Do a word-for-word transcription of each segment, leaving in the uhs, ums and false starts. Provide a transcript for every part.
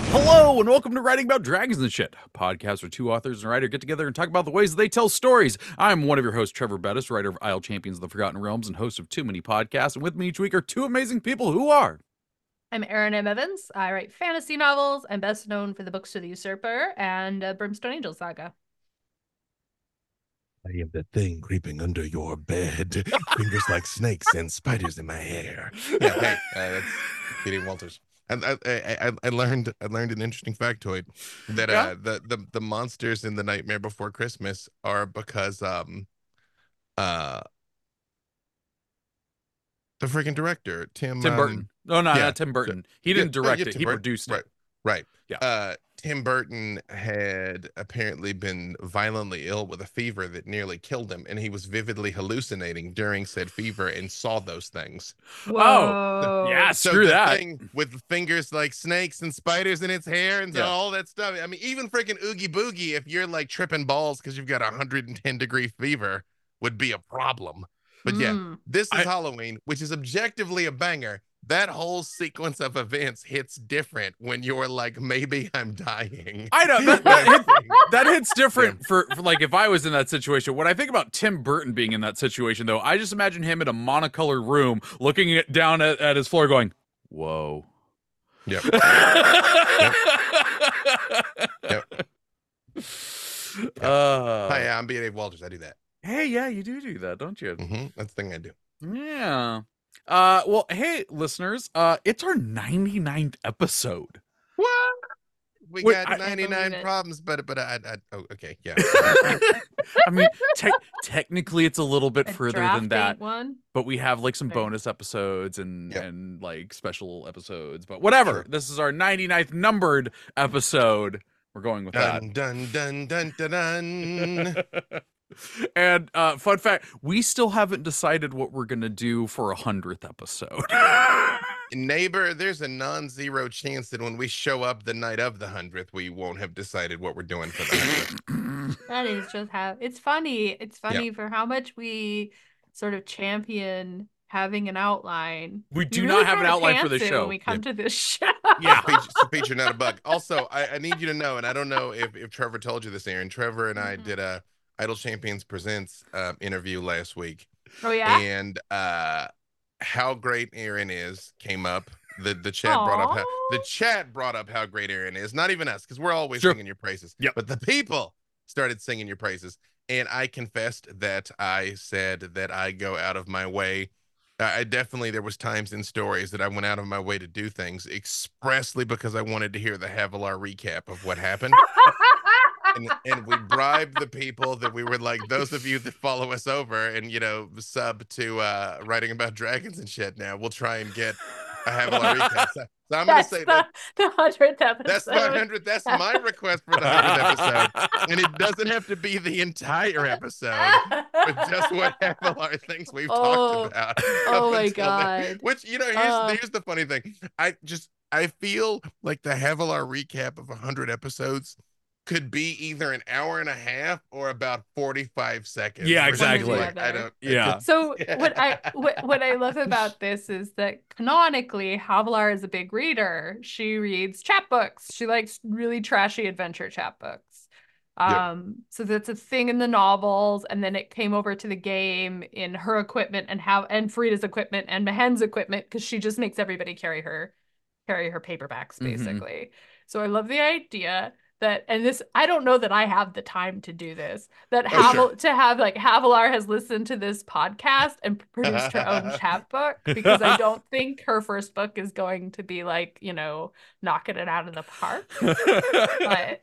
Hello and welcome to Writing About Dragons and Shit, a podcast where two authors and a writer get together and talk about the ways they tell stories. I'm one of your hosts, Trevor Bettis, writer of Isle Champions of the Forgotten Realms and host of Too Many Podcasts, and with me each week are two amazing people who are... I'm Erin M. Evans. I write fantasy novels. I'm best known for the books to the Usurper and uh, Brimstone Angel Saga. I am the thing creeping under your bed, fingers like snakes and spiders in my hair. Yeah, hey, uh, that's Peter Walters. And I, I, I, I learned, I learned an interesting factoid that Yeah? uh, the, the the monsters in The Nightmare Before Christmas are because um, uh, the freaking director Tim Tim um, Burton. Oh, no, yeah. not Tim Burton. He Yeah, didn't no, direct yeah, it. Tim He Burton. produced Right, it. right. Yeah. Uh, Tim Burton had apparently been violently ill with a fever that nearly killed him, and he was vividly hallucinating during said fever and saw those things. Whoa. Yeah, So screw the that. thing with fingers like snakes and spiders in its hair and Yeah. all that stuff. I mean, even freaking Oogie Boogie, if you're like tripping balls because you've got a one hundred ten degree fever, would be a problem. But yeah, Mm. this is I- Halloween, which is objectively a banger. That whole sequence of events hits different when you're like, maybe I'm dying. I know, that, that, hit, that hits different for, for like if I was in that situation. When I think about Tim Burton being in that situation, though, I just imagine him in a monocolored room looking at, down at, at his floor going, whoa. Yep. Yep. Uh, Hi, I'm B. Dave Walters. I do that. hey, yeah, you do do that, don't you? hmm That's the thing I do. Yeah. Uh, well, hey, listeners, uh, it's our ninety-ninth episode. What? We Wait, got I- ninety-nine I believe it. problems, but but I, I oh okay, yeah. I mean, te- technically, it's a little bit A further draft than that, date one. but we have like some Right. bonus episodes and Yep. and like special episodes. But whatever, Sure. this is our ninety-ninth numbered episode. We're going with Dun dun dun dun dun dun. that. And uh, fun fact, we still haven't decided what we're gonna do for a hundredth episode. Neighbor, there's a non-zero chance that when we show up the night of the hundredth, we won't have decided what we're doing for the hundredth. That is just how it's funny. It's funny for how much we sort of champion having an outline. We do really not have an kinda outline for pants the it show. when we come to this show. Yeah. Speech, speech, you're not a bug. Also, I, I need you to know, and I don't know if, if Trevor told you this, Aaron. Trevor and I Mhm. did a Idle Champions Presents uh, interview last week, Oh yeah. and uh, how great Aaron is came up. The the chat brought up how the Aw. chat brought up how great Aaron is. Not even us, because we're always Sure. singing your praises. Yep. But the people started singing your praises, and I confessed that I said that I go out of my way. I I definitely there was times in stories that I went out of my way to do things expressly because I wanted to hear the Havilar recap of what happened. And, and we bribed the people that we were like, those of you that follow us over and, you know, sub to uh, Writing About Dragons and shit now, we'll try and get a Havilar recap. So, so I'm going to That's say the, that the hundredth episode. that's my hundredth. That's my request for the hundredth episode. And it doesn't have to be the entire episode, but just what Havilar thinks we've Oh. talked about. Oh up my until then. God. Which, you know, here's, Uh. here's the funny thing. I just, I feel like the Havilar recap of one hundred episodes could be either an hour and a half or about forty-five seconds. Yeah, Which is exactly. like, I don't. Yeah. So Yeah. what I what, what I love about this is that canonically Havilar is a big reader. She reads chapbooks. She likes really trashy adventure chapbooks. Yep. Um, so that's a thing in the novels, and then it came over to the game in her equipment and how and Frida's equipment and Mahen's equipment because she just makes everybody carry her carry her paperbacks Mhm. basically. So I love the idea that, and this, I don't know that I have the time to do this, that Oh, Havel, sure. to have like Havilar has listened to this podcast and produced her own chapbook because I don't think her first book is going to be like, you know, knocking it out of the park. But,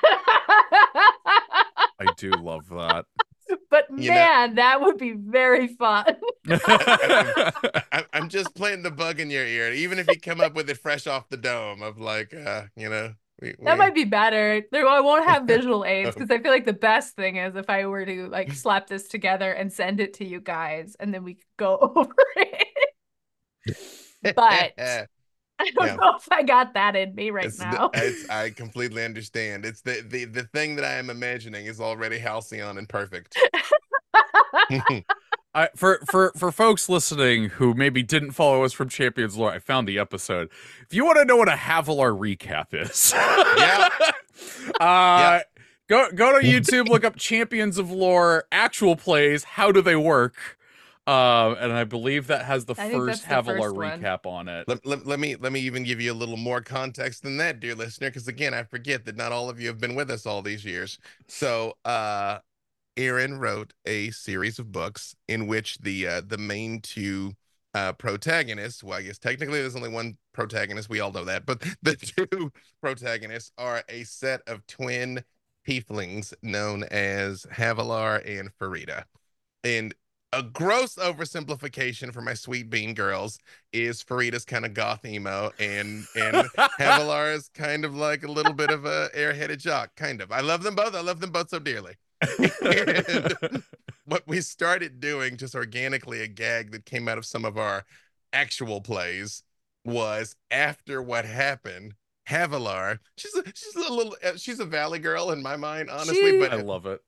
I do love that. but You know- man, that would be very fun. I, I'm just playing the bug in your ear. Even if you come up with it fresh off the dome of like, uh, you know, we, That we- might be better. There, I won't have visual aids because I feel like the best thing is if I were to like slap this together and send it to you guys, and then we could go over it. But I don't Yeah. know if I got that in me right It's the- now. it's, I completely understand. It's the, the the thing that I am imagining is already halcyon and perfect. I, for for for folks listening who maybe didn't follow us from Champions Lore, I found the episode. If you want to know what a Havilar recap is, Yeah. uh, Yeah. go go to YouTube, look up Champions of Lore actual plays. How do they work? Um, and I believe that has the I think first that's the Havilar first one. recap on it. Let, let, let me let me even give you a little more context than that, dear listener, because again, I forget that not all of you have been with us all these years. So, uh, Aaron wrote a series of books in which the uh, the main two uh, protagonists, well, I guess technically there's only one protagonist, we all know that, but the two protagonists are a set of twin tieflings known as Havilar and Farida. And a gross oversimplification for my sweet bean girls is Farida's kind of goth emo, and and Havilar is kind of like a little bit of a airheaded jock, kind of. I love them both. I love them both so dearly. And what we started doing, just organically, a gag that came out of some of our actual plays, was after what happened, Havilar, she's a, she's a little, she's a valley girl in my mind, honestly. She- but I love it.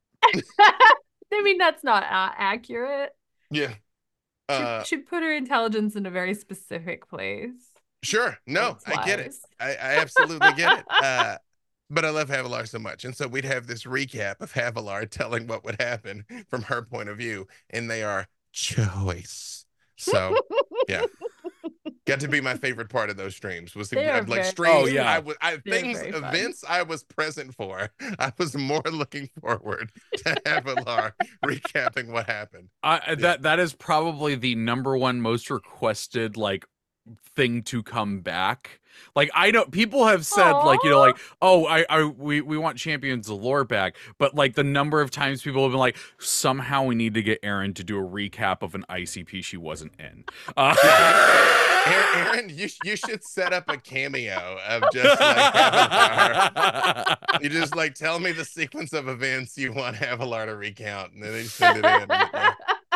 I mean, that's not uh, accurate. yeah, She, uh, she put her intelligence in a very specific place. sure, no, That's I get it. wise. I, I absolutely get it. Uh, but I love Havilar so much. And so we'd have this recap of Havilar telling what would happen from her point of view. And they are choice. So, yeah. Got to be my favorite part of those streams was They are like very streams. Oh, yeah. I was I They're things very fun. events I was present for. I was more looking forward to Havilar recapping what happened. I, that that is probably the number one most requested like thing to come back. Like I know people have said like you know like oh I I we we want Champions of Lore back, but like the number of times people have been like somehow we need to get Aaron to do a recap of an I C P she wasn't in. Uh, Aaron, Aaron, you you should set up a cameo of just like Havilar. You just like tell me the sequence of events you want Havilar to recount, and then they send it in. Yeah.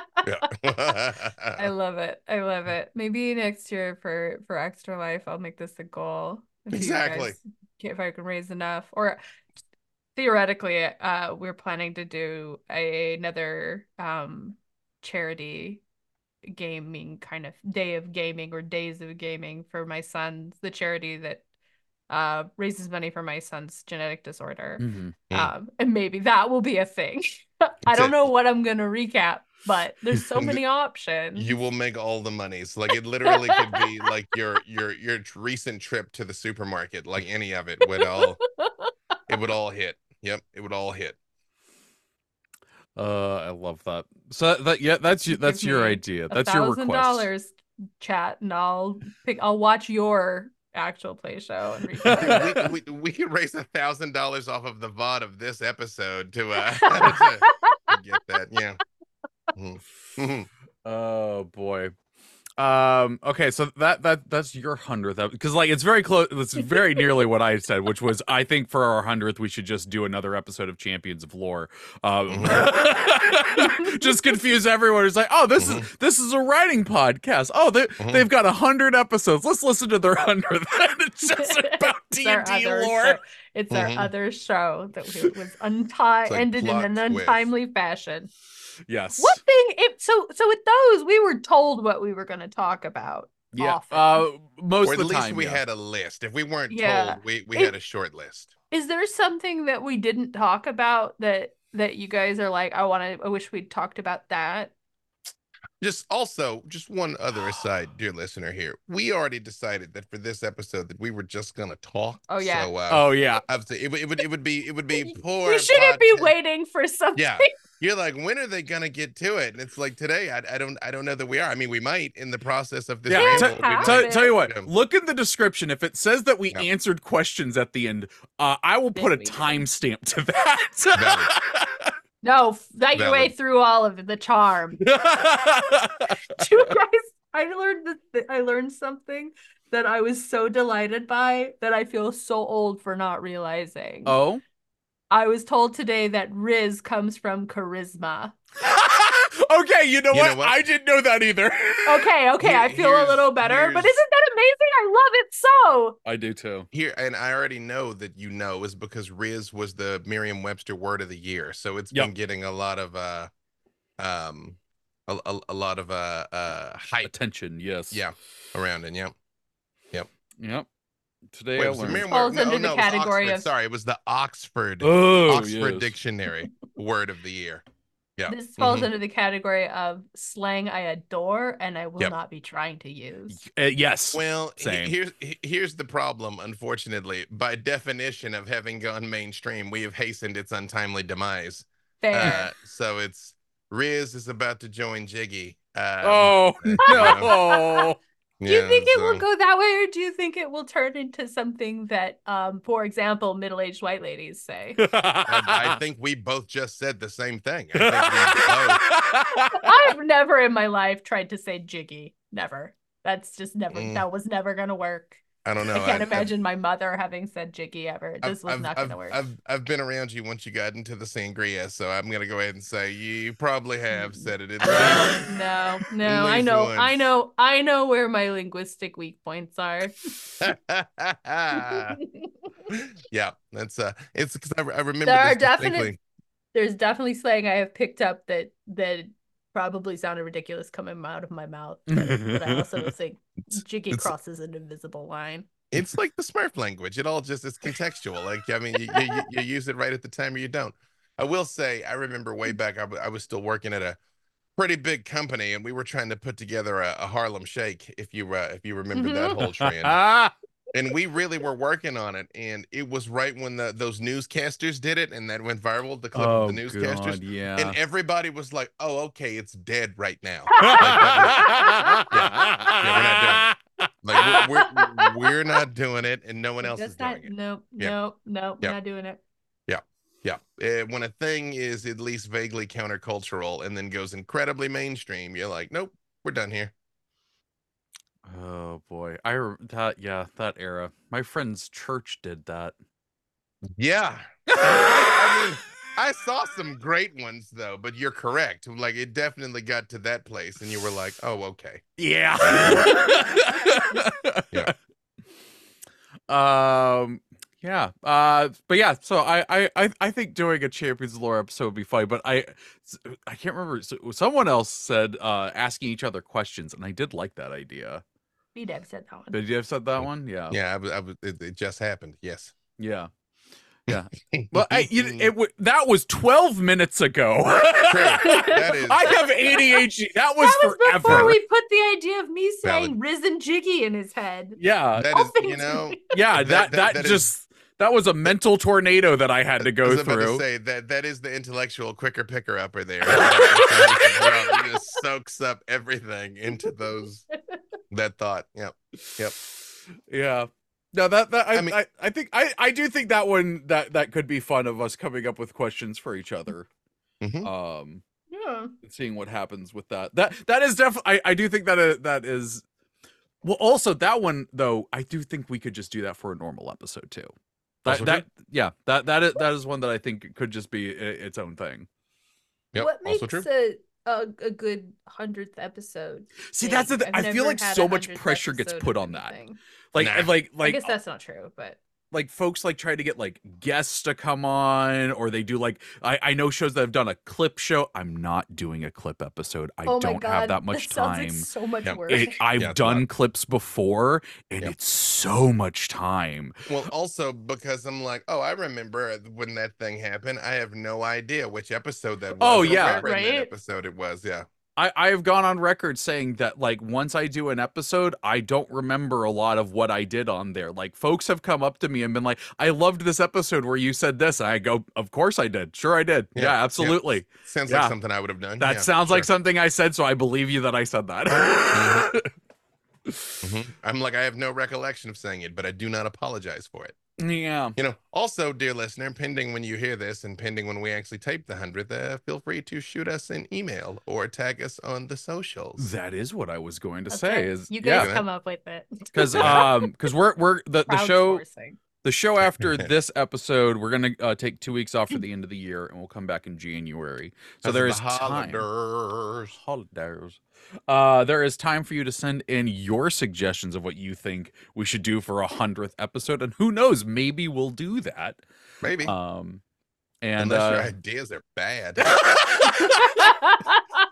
I love it. I love it. Maybe next year for for Extra Life, I'll make this a goal. If you Exactly. guys- if I can raise enough, or theoretically, uh, we're planning to do a, another um charity gaming kind of day of gaming or days of gaming for my son's the charity that uh raises money for my son's genetic disorder. mhm. Um, and maybe that will be a thing. I That's don't it. know what I'm gonna recap, but there's so many options. You will make all the monies. Like it literally could be like your your your tr- recent trip to the supermarket. Like any of it would all it would all hit. Yep, it would all hit. Uh, I love that. So that yeah, that's you. That's Give your me idea. A That's your thousand request. dollars, chat, and I'll pick. I'll watch your actual play show and we, recap. we, we, we could raise a thousand dollars off of the V O D of this episode to uh to, to get that. Yeah. Mhm. Mhm. Oh boy. Um. Okay. So that that that's your hundredth because like it's very close. It's very nearly what I said, which was I think for our hundredth we should just do another episode of Champions of Lore. Um. Just confuse everyone. It's like, oh, this Mhm. is this is a writing podcast. Oh, they Mhm. they've got a hundred episodes. Let's listen to their hundredth. It's just about It's D our and D other lore. show. It's Mhm. our other show that we- was unti- It's like ended in plot an twist. untimely fashion. Yes. What thing? It so so with those we were told what we were going to talk about. Yeah. often. Uh. Most Or of at the least time, we yeah. had a list. If we weren't Yeah. told, we, we It- had a short list. Is there something that we didn't talk about that that you guys are like, I want to, I wish we'd talked about that? Just also, just one other aside, dear listener here. We already decided that for this episode that we were just gonna talk. Oh, yeah. So uh Oh yeah. obviously it, would- it would it would be it would be poor. We shouldn't be podcast- waiting for something. Yeah. You're like, when are they gonna get to it? And it's like today, I, I don't I don't know that we are. I mean, we might in the process of this. Yeah, ramble, t- we t- might- Tell, tell you what, Yeah. look in the description. If it says that we Yeah. answered questions at the end, uh, I will Then put a we did. timestamp to that. No, fight your way Valid. through all of it, the charm. Do you guys, I learned that I learned something that I was so delighted by that I feel so old for not realizing. Oh. I was told today that Riz comes from charisma. Okay, you know, You what? know what? I didn't know that either. Okay, okay, Here- I feel a here's- little better, but here's- isn't that amazing? I love it so. I do too. Here, and I already know that you know is because Riz was the Merriam-Webster word of the year, so it's Yep. been getting a lot of uh, um, a, a, a lot of uh uh hype. Attention, yes. Yeah, around it. Yep. Yep. Yep. Today Wait, I was it learned. Merriam- Falls no, under the no, it was category Oxford. of- Sorry, it was the Oxford Oh, Oxford yes. Dictionary word of the year. Yeah. This falls Mhm. under the category of slang I adore and I will Yep. not be trying to use. Uh, yes. Well, he- Same. here's he- here's the problem. Unfortunately, by definition of having gone mainstream, we have hastened its untimely demise. Fair. Uh, so it's Riz is about to join Jiggy. Um, Oh no. Do you yeah, think it will so- go that way, or do you think it will turn into something that, um, for example, middle-aged white ladies say? I, I think we both just said the same thing. I think we both. I've never in my life tried to say jiggy. Never. That's just never. Mm. That was never gonna work. I don't know. I can't I've- imagine my mother having said jiggy ever. It I've, just was I've, not I've, gonna work. I've, I've been around you once you got into the sangria, so I'm gonna go ahead and say you probably have said it. At least. No, no, I least know, once. I know, I know where my linguistic weak points are. Yeah, that's uh, it's because I, I remember There are this definite- distinctly. There's definitely slang I have picked up that that probably sounded ridiculous coming out of my mouth, but, but I also think jiggy it's- crosses an invisible line. It's like the Smurf language. It all just is contextual. Like, I mean, you, you, you- you use it right at the time or you don't. I will say, I remember way back, I, w- I was still working at a pretty big company, and we were trying to put together a, a Harlem Shake. If you uh, if you remember that whole trend, and we really were working on it. And it was right when the those newscasters did it, and that went viral. The clip Oh of the newscasters, God, yeah. and everybody was like, "Oh, okay, it's dead right now." Like we're, we're we're not doing it, and no one else Just is not, doing it. nope, Yeah. nope, nope, Yeah. not doing it. Yeah, uh, when a thing is at least vaguely countercultural and then goes incredibly mainstream, you're like, nope, we're done here. Oh boy, I re- that yeah that era. My friend's church did that. Yeah, I mean, I saw some great ones though, but you're correct. Like it definitely got to that place, and you were like, oh, okay. Yeah. Yeah. Um. Yeah. Uh. But yeah. So I. I. I I think doing a Champions Lore episode would be fun. But I. I can't remember. So someone else said uh asking each other questions, and I did like that idea. B-Dev said that one. Did you have said that one? Yeah. Yeah, I was. I was it, it just happened. Yes. Yeah. Yeah. Well, I, you, it w- that was twelve minutes ago. True. That is- I have A D H D. That was, That was forever. before we put the idea of me saying Valid. risen jiggy in his head. Yeah. that All is, you things- know, Yeah. That that- that, that- that is- just that was a mental tornado that I had to I go was about to through. say that that is the intellectual quicker picker upper there. It just soaks up everything into those that thought. Yep. Yep. Yeah. No, that that I, I I, mean- I, I think I, I do think that one that that could be fun of us coming up with questions for each other. Mhm. Um Yeah. seeing what happens with that. That that is definitely I, I do think that uh, that is well also that one though, I do think we could just do that for a normal episode too. That Also that yeah, that that is that is one that I think could just be i- its own thing. Yep. What Also makes true. a, a a good hundredth episode? See, that's the thing? th- I've I feel never like had a so much hundredth pressure gets episode put of on that. anything. Like Nah. and like I like guess that's not true, but like folks like try to get like guests to come on, or they do like I, I know shows that have done a clip show. I'm not doing a clip episode. I oh my don't God, have that much sounds like time. so much Yep. work. It, I've Yeah, it's a lot. done clips before, and Yep. it's so much time. Well, also because I'm like, oh, I remember when that thing happened. I have no idea which episode that was. Oh, or yeah. where in that Right? episode it was. Yeah. I, I have gone on record saying that like once I do an episode, I don't remember a lot of what I did on there. Like folks have come up to me and been like, I loved this episode where you said this. And I go, of course I did. Sure I did. Yeah, Yeah, yeah. absolutely. Sounds Yeah. like something I would have done. That Yeah, sounds like sure. something I said, so I believe you that I said that. Mhm. I'm like, I have no recollection of saying it, but I do not apologize for it. Yeah. You know, also, dear listener, pending when you hear this and pending when we actually tape the hundredth, uh, feel free to shoot us an email or tag us on the socials. That is what I was going to Okay, say. Is you guys yeah, come up with it. because um because we're we're the the show Crowdsourcing. the show after this episode we're gonna uh, take two weeks off for the end of the year and we'll come back in January. So Because of there the is time. holidays. Holidays. Uh, there is time for you to send in your suggestions of what you think we should do for a hundredth episode, and who knows, maybe we'll do that. Maybe. Um, and Unless your uh, ideas are bad.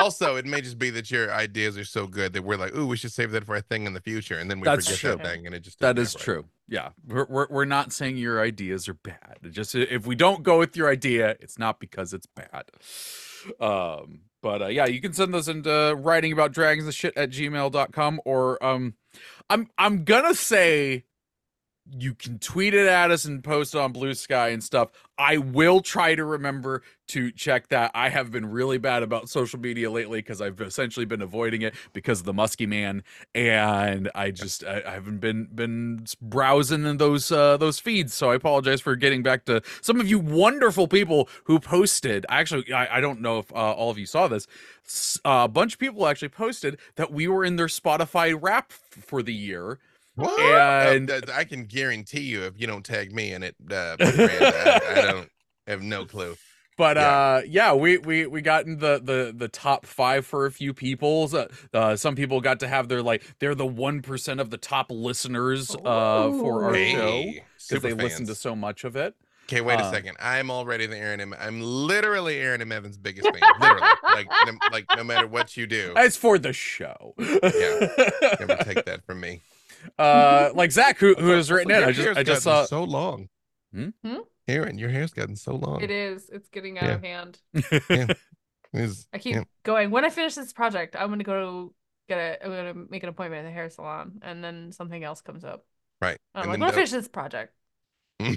Also, it may just be that your ideas are so good that we're like, ooh, we should save that for a thing in the future, and then we That's forget true. that thing, and it just That doesn't is happen. true. Yeah, we're, we're we're not saying your ideas are bad. It just if we don't go with your idea, it's not because it's bad. Um, but uh, yeah, you can send those into writing about dragons and shit at gmail dot com, or um, I'm I'm gonna say you can tweet it at us and post it on Blue Sky and stuff. I will try to remember to check that. I have been really bad about social media lately because I've essentially been avoiding it because of the Muskie Man, and I just I, I haven't been been browsing in those uh, those feeds. So I apologize for getting back to some of you wonderful people who posted. Actually, I, I don't know if uh, all of you saw this. Uh, a bunch of people actually posted that we were in their Spotify Wrap for the year. What? And Uh, I can guarantee you, if you don't tag me in it, uh, Brand, I, I don't have no clue. But Yeah. uh, yeah, we we we got in the the the top five for a few people. Uh, uh, some people got to have their like they're the one percent of the top listeners uh for our Ooh. show Hey, because they super listen to fans. so much of it. Okay, wait a Uh, second. I'm already the Aaron M. I'm literally Aaron M. Evans' biggest fan. Literally, like, no, like no matter what you do, It's for the show. Yeah. never take that from me. uh, like Zach, who who has Also, written in. your I just hair's I just gotten saw. so long. Hmm? Hmm? Aaron, your hair's gotten so long. It is. It's getting out Yeah. of hand. It's- I keep yeah. going. When I finish this project, I'm gonna go get a. I'm gonna make an appointment at the hair salon, and then something else comes up. Right. I'm And like, then when I don't- finish this project, But-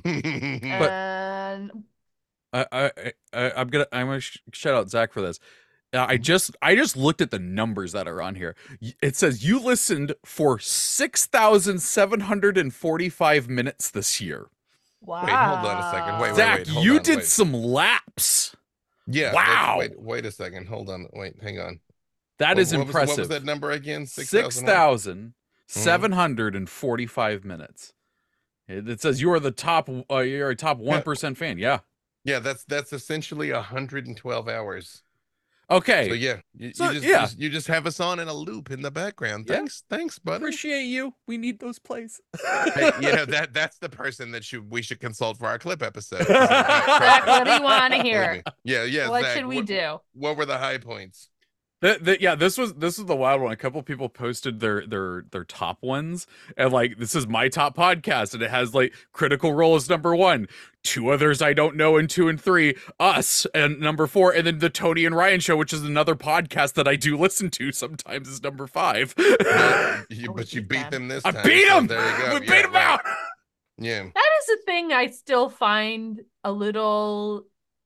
and I, I, I I'm gonna I'm gonna sh- shout out Zach for this. Uh, Mm-hmm. I just I just looked at the numbers that are on here. Y- It says you listened for six thousand seven hundred and forty-five minutes this year. wow. Wait, hold on a second. Wait, wait, Zach, wait, hold you on, did wait. some laps. Yeah. Wow. let's- Wait, wait a second. Hold on. Wait, hang on. That What- is what was- impressive. what was that number again? Six what? thousand seven hundred and forty-five minutes. It, it says you are the top. Uh, you're a top one percent fan. Yeah. Yeah, that's that's essentially one hundred twelve hours. Okay. So yeah, you, So, you just, yeah. you just you just have us on in a loop in the background. Yeah. Thanks, thanks, buddy. Appreciate you. We need those plays. Hey, you know that that's the person that should we should consult for our clip episode. Zach, what do you want to Believe hear? me. Yeah, yeah. What Zach, should we what, do? What were the high points? The, the, yeah, this was this was the wild one. A couple people posted their their their top ones, and like this is my top podcast, and it has like Critical Role is number one, two others I don't know, and two and three, us, and number four, and then the Tony and Ryan Show, which is another podcast that I do listen to sometimes, is number five. Well, you, Oh, but you beat beat them. them this I time. beat so them. there you go. We Yeah, beat them right. out. Yeah. That is a thing I still find a little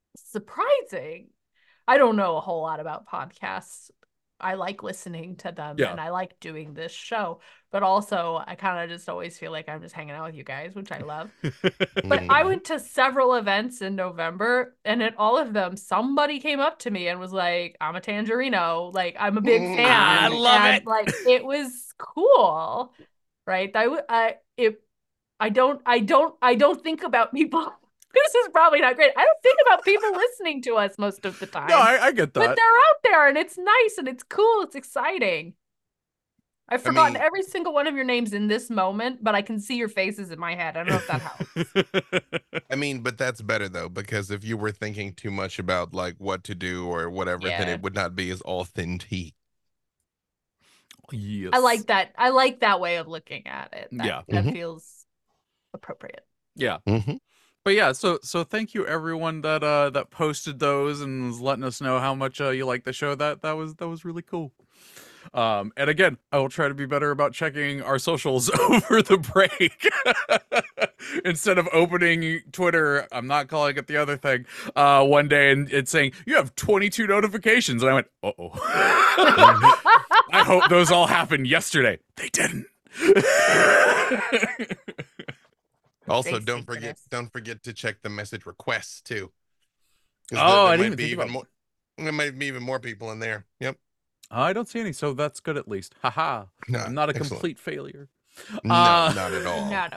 surprising. I don't know a whole lot about podcasts. I like listening to them Yeah. and I like doing this show, but also I kind of just always feel like I'm just hanging out with you guys, which I love. But I Mhm. went to several events in November, and at all of them, somebody came up to me and was like, "I'm a Tangerino. Like, I'm a big Mm. fan." I love And, it. Like, it was cool, right? I, w- I, it, I don't, I don't, I don't think about people. This is probably not great. I don't think about people listening to us most of the time. No, I, I get but that. they're out there, and it's nice, and it's cool, it's exciting. I've forgotten mean- every single one of your names in this moment, but I can see your faces in my head. I don't know if that helps. I mean, but that's better though, because if you were thinking too much about like what to do or whatever, then Yeah. it would not be as authentic. Yes. I like that. I like that way of looking at it. That, Yeah. that Mhm. feels appropriate. Yeah. Mm-hmm. But yeah, so so thank you everyone that uh that posted those and was letting us know how much uh, you like the show. That that was that was really cool. Um and again, I will try to be better about checking our socials over the break. Instead of opening Twitter, I'm not calling it the other thing, uh one day and it's saying you have twenty-two notifications and I went, "Uh-oh." I hope those all happened yesterday. They didn't. Also, Thanks, don't forget Synchronous. don't forget to check the message requests too. 'Cause Oh, I there didn't might be even think even about more. There might be even more people in there. Yep. I don't see any, so that's good at least. Haha. No, I'm not a excellent. complete failure. No, Uh, not at all. Not a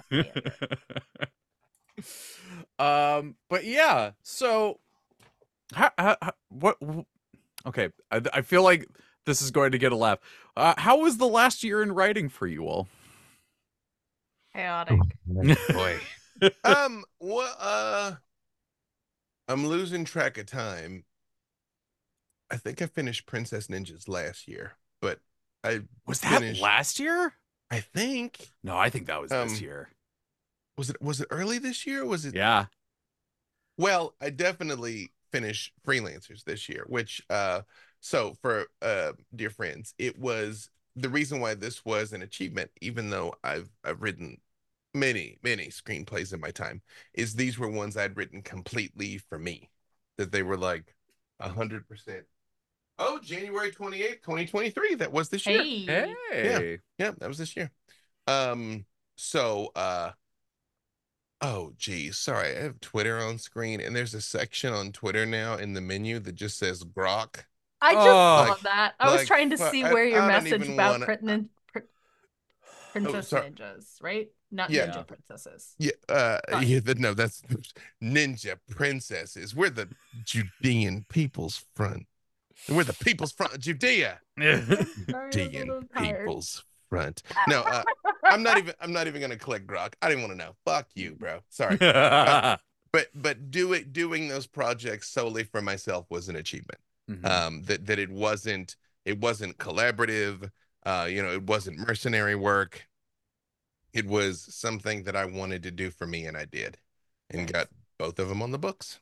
failure. um, but yeah, so how, how, how- what? wh- Okay, I, I feel like this is going to get a laugh. Uh, how was the last year in writing for you all? Chaotic. Boy. um. Well. Uh. I'm losing track of time. I think I finished Princess Ninjas last year, but I Was that finished, last year? I think. No, I think that was Um, this year. Was it was it early this year? Or was it? Yeah. Well, I definitely finished Freelancers this year, which uh so for uh dear friends, it was the reason why this was an achievement, even though I've I've written many, many screenplays in my time, is these were ones I'd written completely for me. That they were like a hundred percent. Oh, January twenty-eighth, twenty twenty-three. That was this year. Hey. Hey. Yeah, that was this year. Um, so uh oh geez, sorry, I have Twitter on screen, and there's a section on Twitter now in the menu that just says grok. I just Oh. saw Like- that. I was like, trying to fu- see I- where your I don't message even about wanna- Prin- Pr- Princess sorry. Ninjas, right? Not Yeah. Ninja Princesses. Yeah, uh, Sorry. yeah, the, no, that's Ninja Princesses. We're the Judean People's Front. We're the People's Front of Judea. Sorry, I'm a Judean little tired. People's Front. No, uh, I'm not even. I'm not even gonna click grok. I didn't want to know. Fuck you, bro. Sorry. Uh, but but do it doing those projects solely for myself was an achievement. Mhm. Um, that that it wasn't it wasn't collaborative. Uh, you know, it wasn't mercenary work. It was something that I wanted to do for me, and I did, and Nice. got both of them on the books.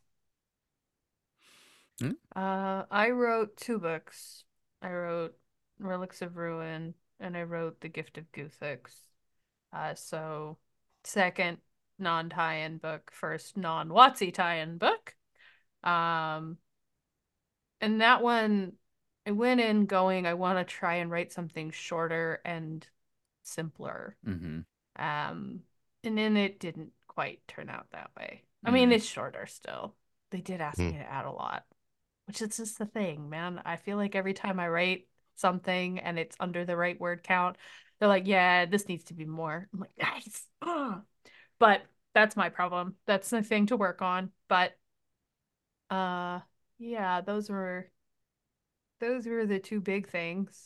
Uh, I wrote two books. I wrote Relics of Ruin and I wrote The Gift of Guthix. Uh, so second non-tie-in book, first non-WotC tie-in book. Um, and that one, I went in going, I want to try and write something shorter and simpler. Mhm. Um, and then it didn't quite turn out that way. I mean, Mm. it's shorter still. They did ask Mm. me to add a lot, which is just the thing, man. I feel like every time I write something and it's under the right word count, they're like, yeah, this needs to be more. I'm like, nice. Ugh. But that's my problem. That's the thing to work on. But uh yeah, those were those were the two big things.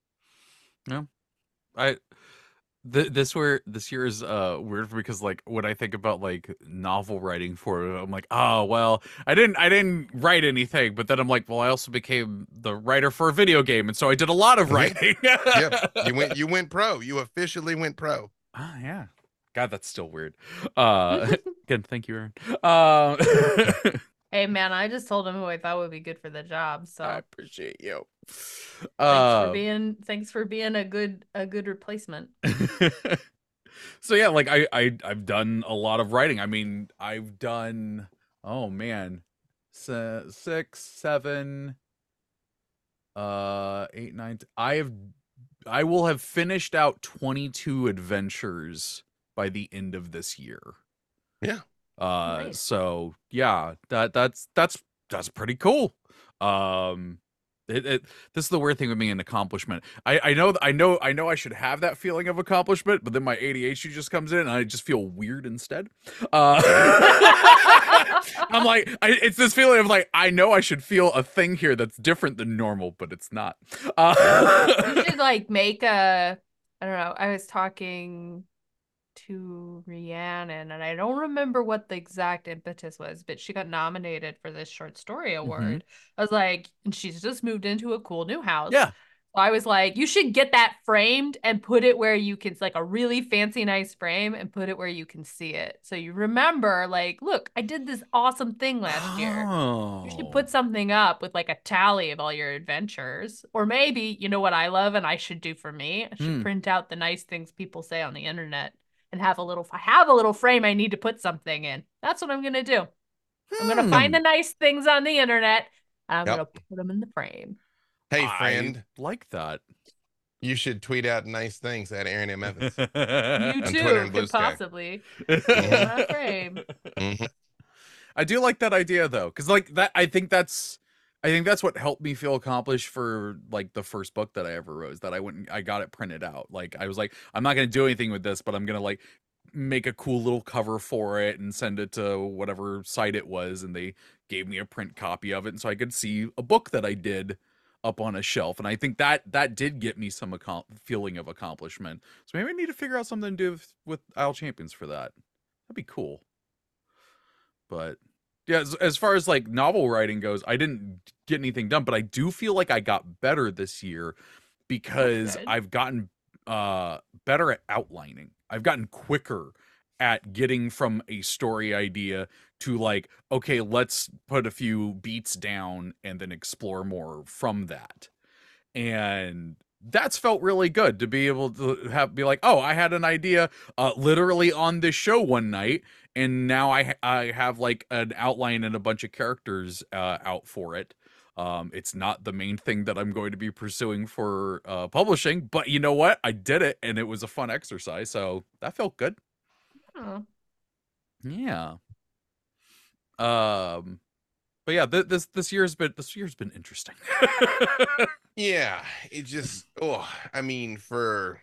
I th- this where this year is uh weird because like when I think about like novel writing for it, I'm like, oh well, I didn't I didn't write anything, but then I'm like, well, I also became the writer for a video game, and so I did a lot of Yeah. writing. Yep, you went you went pro. You officially went pro. Ah, yeah. God, that's still weird. Uh, again, thank you, Aaron. Uh, Hey man, I just told him who I thought would be good for the job. So I appreciate you. thanks Uh, for being thanks for being a good a good replacement. so yeah, like I, I I've done a lot of writing. I mean, I've done oh man, se- six, seven, uh, eight, nine. T- I have I will have finished out twenty-two adventures by the end of this year. Yeah. Uh, Nice. so yeah, that that's that's that's pretty cool. Um, it, it this is the weird thing with me an accomplishment. I I know I know I know I should have that feeling of accomplishment, but then my A D H D just comes in and I just feel weird instead. Uh, I'm like, I, it's this feeling of like I know I should feel a thing here that's different than normal, but it's not. Uh, You should like make a I don't know. I was talking to Rhiannon and I don't remember what the exact impetus was, but she got nominated for this short story award. I was like, and she's just moved into a cool new house. yeah. So I was like, you should get that framed and put it where you can, like a really fancy, nice frame, and put it where you can see it. So you remember, like, look, I did this awesome thing last year. Oh. You should put something up with like a tally of all your adventures. Or maybe, you know what I love and I should do for me? I should Hmm. print out the nice things people say on the internet and have a little I have a little frame I need to put something in. That's what I'm gonna do. I'm gonna find Hmm. the nice things on the internet and I'm Yep. gonna put them in the frame. Hey I friend, like that. you should tweet out nice things at Aaron M. Evans. You On too Twitter and Blue could Sky. possibly put it in that frame. Mhm. I do like that idea though, because like that, I think that's, I think that's what helped me feel accomplished for like the first book that I ever wrote. Is that I went, and I got it printed out. Like I was like, I'm not gonna do anything with this, but I'm gonna like make a cool little cover for it and send it to whatever site it was, and they gave me a print copy of it, and so I could see a book that I did up on a shelf. And I think that that did get me some accom- feeling of accomplishment. So maybe I need to figure out something to do with, with Isle Champions for that. That'd be cool. But Yeah, as, as far as like novel writing goes, I didn't get anything done, but I do feel like I got better this year because good. I've gotten uh better at outlining. I've gotten quicker at getting from a story idea to like, okay, let's put a few beats down and then explore more from that. And that's felt really good to be able to have be like, oh, I had an idea uh literally on this show one night, and now I ha- I have like an outline and a bunch of characters uh out for it. Um it's not the main thing that I'm going to be pursuing for uh publishing, but you know what? I did it and it was a fun exercise, so that felt good. Oh. Yeah. Um but yeah, th- this this year's been this year's been interesting. Yeah, it just, oh, I mean, for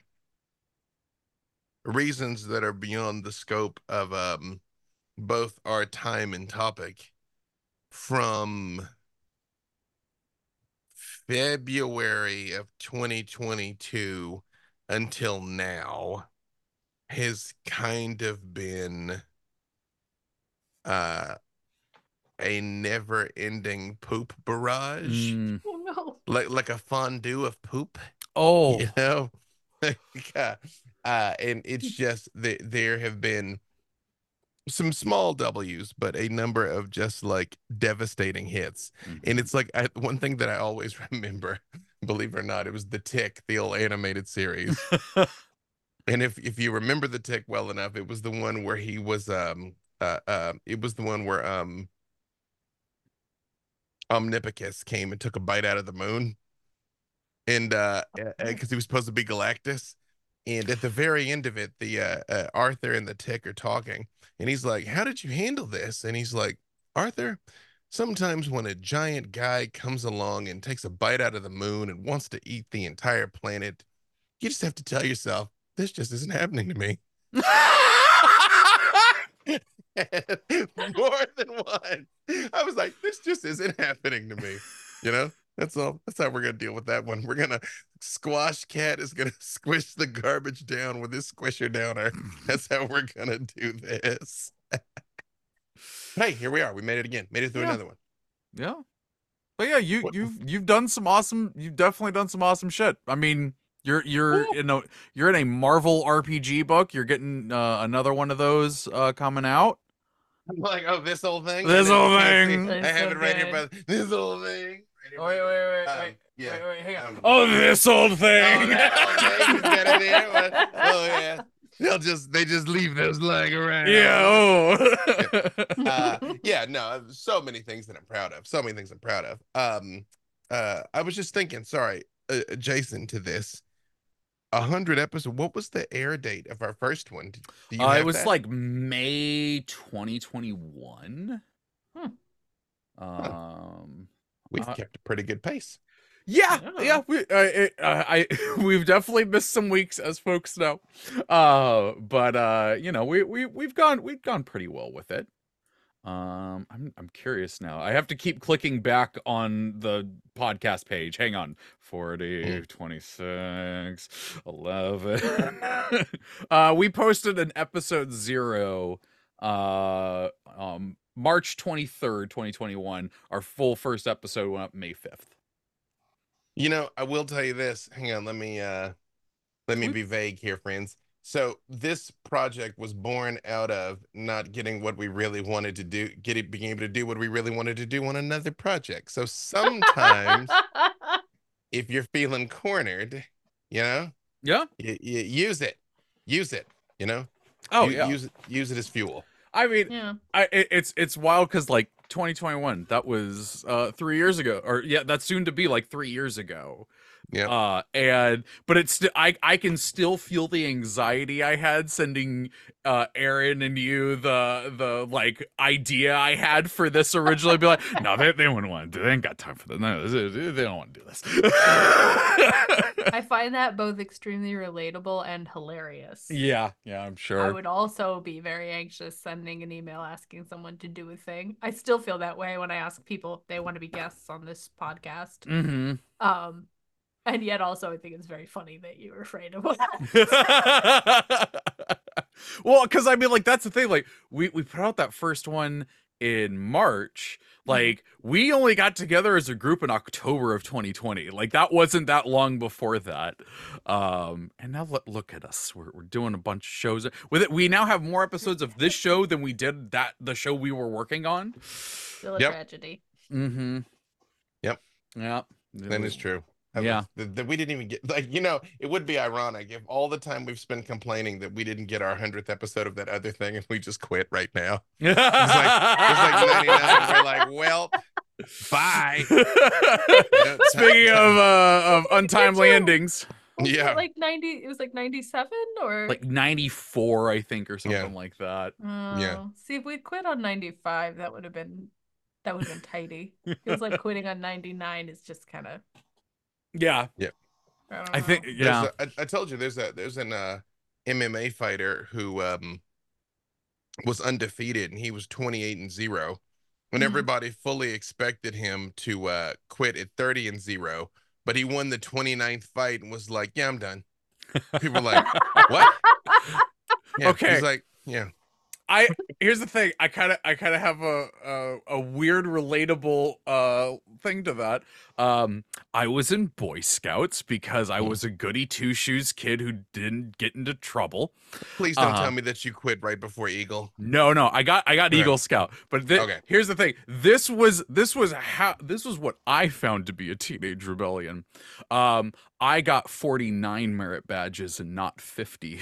reasons that are beyond the scope of um both our time and topic, from February of twenty twenty-two until now has kind of been uh a never-ending poop barrage, Mm. Oh no. like like a fondue of poop. Oh. You know. Yeah. Uh and it's just that there have been some small W's, but a number of just like devastating hits. Mhm. And it's like, I, one thing that I always remember, believe it or not, it was The Tick, the old animated series. And if if you remember The Tick well enough, it was the one where he was um uh, uh it was the one where um Omnipicus came and took a bite out of the moon, and uh because he was supposed to be Galactus. And at the very end of it, the uh, uh, Arthur and the Tick are talking, and he's like, "How did you handle this?" And he's like, "Arthur, sometimes when a giant guy comes along and takes a bite out of the moon and wants to eat the entire planet, you just have to tell yourself, this just isn't happening to me." More than once, I was like, this just isn't happening to me. You know, that's all. That's how we're gonna deal with that one. We're gonna Squash Cat is gonna squish the garbage down with his squisher downer. That's how we're gonna do this. Hey, here we are. We made it again. Made it through Yeah. another one. Yeah. But yeah, you What- you've you've done some awesome you've definitely done some awesome shit. I mean, you're you're Cool. you know, you're in a Marvel R P G book. You're getting uh, another one of those uh coming out. I'm like, oh, this whole thing. This And then whole you can't see- thing. I That's have so it right here, good. but this whole thing. Right here. wait, wait, Um, yeah. wait, hang Um, Oh, this old Oh, thing. that whole thing is better there. What- Oh yeah. They'll just they just leave those lying around. yeah, oh. uh, yeah, no, so many things that I'm proud of. So many things I'm proud of. Um, uh, I was just thinking, sorry, uh, adjacent to this, a hundred episodes. What was the air date of our first one? Do do you Uh, have it was that? like May twenty twenty-one. Hmm. Um We've uh, kept a pretty good pace. Yeah, Yeah. yeah, we, uh, it, uh, I we've definitely missed some weeks, as folks know, uh, but uh, you know, we we we've gone we've gone pretty well with it. Um, I'm I'm curious now. I have to keep clicking back on the podcast page. Hang on, forty, Mm. twenty-six, eleven. uh, we posted an episode zero, uh, um, March twenty-third, twenty twenty-one. Our full first episode went up May fifth. You know, I will tell you this. Hang on, let me uh let me Sweet. be vague here, friends. So this project was born out of not getting what we really wanted to do, getting being able to do what we really wanted to do on another project. So sometimes if you're feeling cornered, you know, Yeah. you, you use it. Use it, you know? Oh U- yeah. Use it use it as fuel. I mean, Yeah. I it, it's it's wild because like twenty twenty-one, that was uh three years ago, or yeah, that's soon to be like three years ago. Yeah. Uh, and but it's still I I can still feel the anxiety I had sending uh Aaron and you the the like idea I had for this originally. Be like, no, they they wouldn't want to do. They ain't got time for this. No, they they don't want to do this. I find that both extremely relatable and hilarious. yeah, yeah, I'm I sure. would also be very anxious sending an email asking someone to do a thing. I still feel that way when I ask people if they want to be guests on this podcast. Mm-hmm. Um, and yet also I think it's very funny that you were afraid of that. Well, because I mean, like that's the thing. Like we we put out that first one in March. Like, we only got together as a group in October of twenty twenty. Like, that wasn't that long before that. Um, and now look, look at us. We're, we're doing a bunch of shows with it. We now have more episodes of this show than we did that the show we were working on. Still a Yep. tragedy. Mm-hmm. Yep. Yeah. That is true. I Yeah. was- that we didn't even get, like, you know, it would be ironic if all the time we've spent complaining that we didn't get our hundredth episode of that other thing and we just quit right now. It's like, it's like ninety-nine. We're like, well, bye. Speaking of uh, of untimely endings, Was Yeah. it like ninety? It was like ninety-seven or like ninety-four, I think, or something Yeah. like that. Oh, see, if we'd quit on ninety-five, that would have been that would have been tidy. Feels like quitting on ninety-nine is just kind of. Yeah, I, don't I think know. yeah. There's a, I, I told you there's a there's an uh, M M A fighter who um was undefeated and he was twenty-eight and zero when Mhm. everybody fully expected him to uh quit at thirty and zero, but he won the twenty-ninth fight and was like, yeah, I'm done. People were like, what? Yeah, Okay. he's like, yeah. I here's the thing. I kind of I kind of have a, a a weird relatable uh thing to that. Um, I was in Boy Scouts because I Mhm. was a goody two shoes kid who didn't get into trouble. Please don't Uh-huh. tell me that you quit right before Eagle. No, no, I got I got Okay. Eagle Scout. But thi- Okay. here's the thing. This was this was how this was what I found to be a teenage rebellion. Um, I got forty-nine merit badges and not fifty.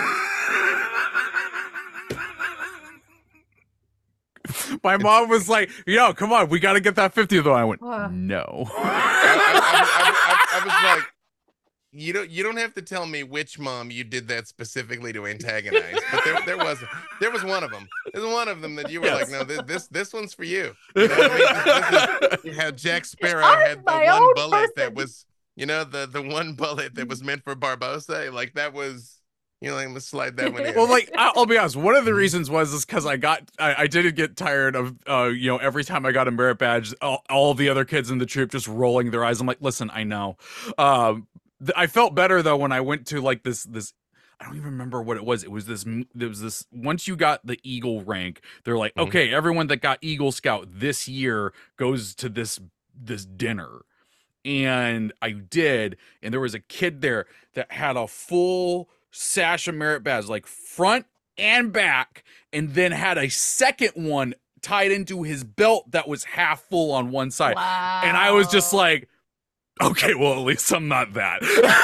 My mom was like, "Yo, come on, we got to get that fifty though." I went, Wow. "No." I, I, I, I, I was like, you don't you don't have to tell me which mom you did that specifically to antagonize, but there there was there was one of them. There's one of them that you were Yes. like, no, this this this one's for you. You know what I mean? This, this is, you had Jack Sparrow I'm had the my one own bullet that person. was, you know, the the one bullet that was meant for Barbosa. Like that was, you know, like, let's slide that one in. Well, like I- I'll be honest, one of the reasons was is because I got I, I didn't get tired of uh you know every time I got a merit badge, all, all the other kids in the troop just rolling their eyes. I'm like, listen, I know. Um, th- I felt better though when I went to like this this. I don't even remember what it was. It was this. m- There was this. Once you got the Eagle rank, they're like, Mhm. okay, everyone that got Eagle Scout this year goes to this this dinner. And I did, and there was a kid there that had a full sash of merit badge, like front and back, and then had a second one tied into his belt that was half full on one side. Wow. And I was just like, okay, well, at least I'm not that.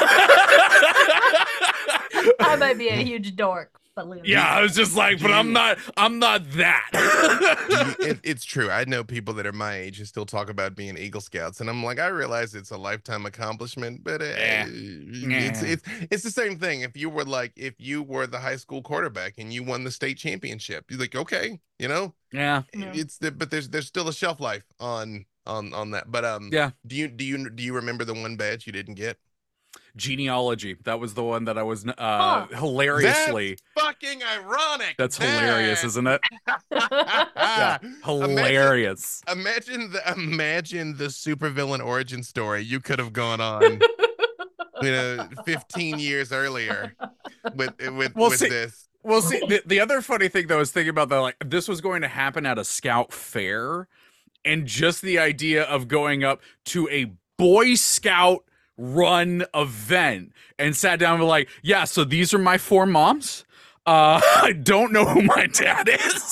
I might be a huge dork, but leave me. Yeah, I was just like, but I'm not, I'm not that. You- it, it's true. I know people that are my age who still talk about being Eagle Scouts, and I'm like, I realize it's a lifetime accomplishment, but uh, Eh. it's Eh. it's it's the same thing. If you were like, if you were the high school quarterback and you won the state championship, you're like, okay, you know, Yeah. Yeah. it's the, but there's there's still a shelf life on on on that. But um, Yeah. do you do you do you remember the one badge you didn't get? Genealogy. That was the one that I was uh Huh. hilariously. Fucking ironic. That's hilarious, That- isn't it? Yeah. Imagine- Hilarious. Imagine the imagine the supervillain origin story you could have gone on, you know, fifteen years earlier with with Well, with see- this. Well, see, the, the other funny thing that I was thinking about that, like, this was going to happen at a scout fair, and just the idea of going up to a Boy Scout run event and sat down and were like, yeah, so these are my four moms. Uh, I don't know who my dad is.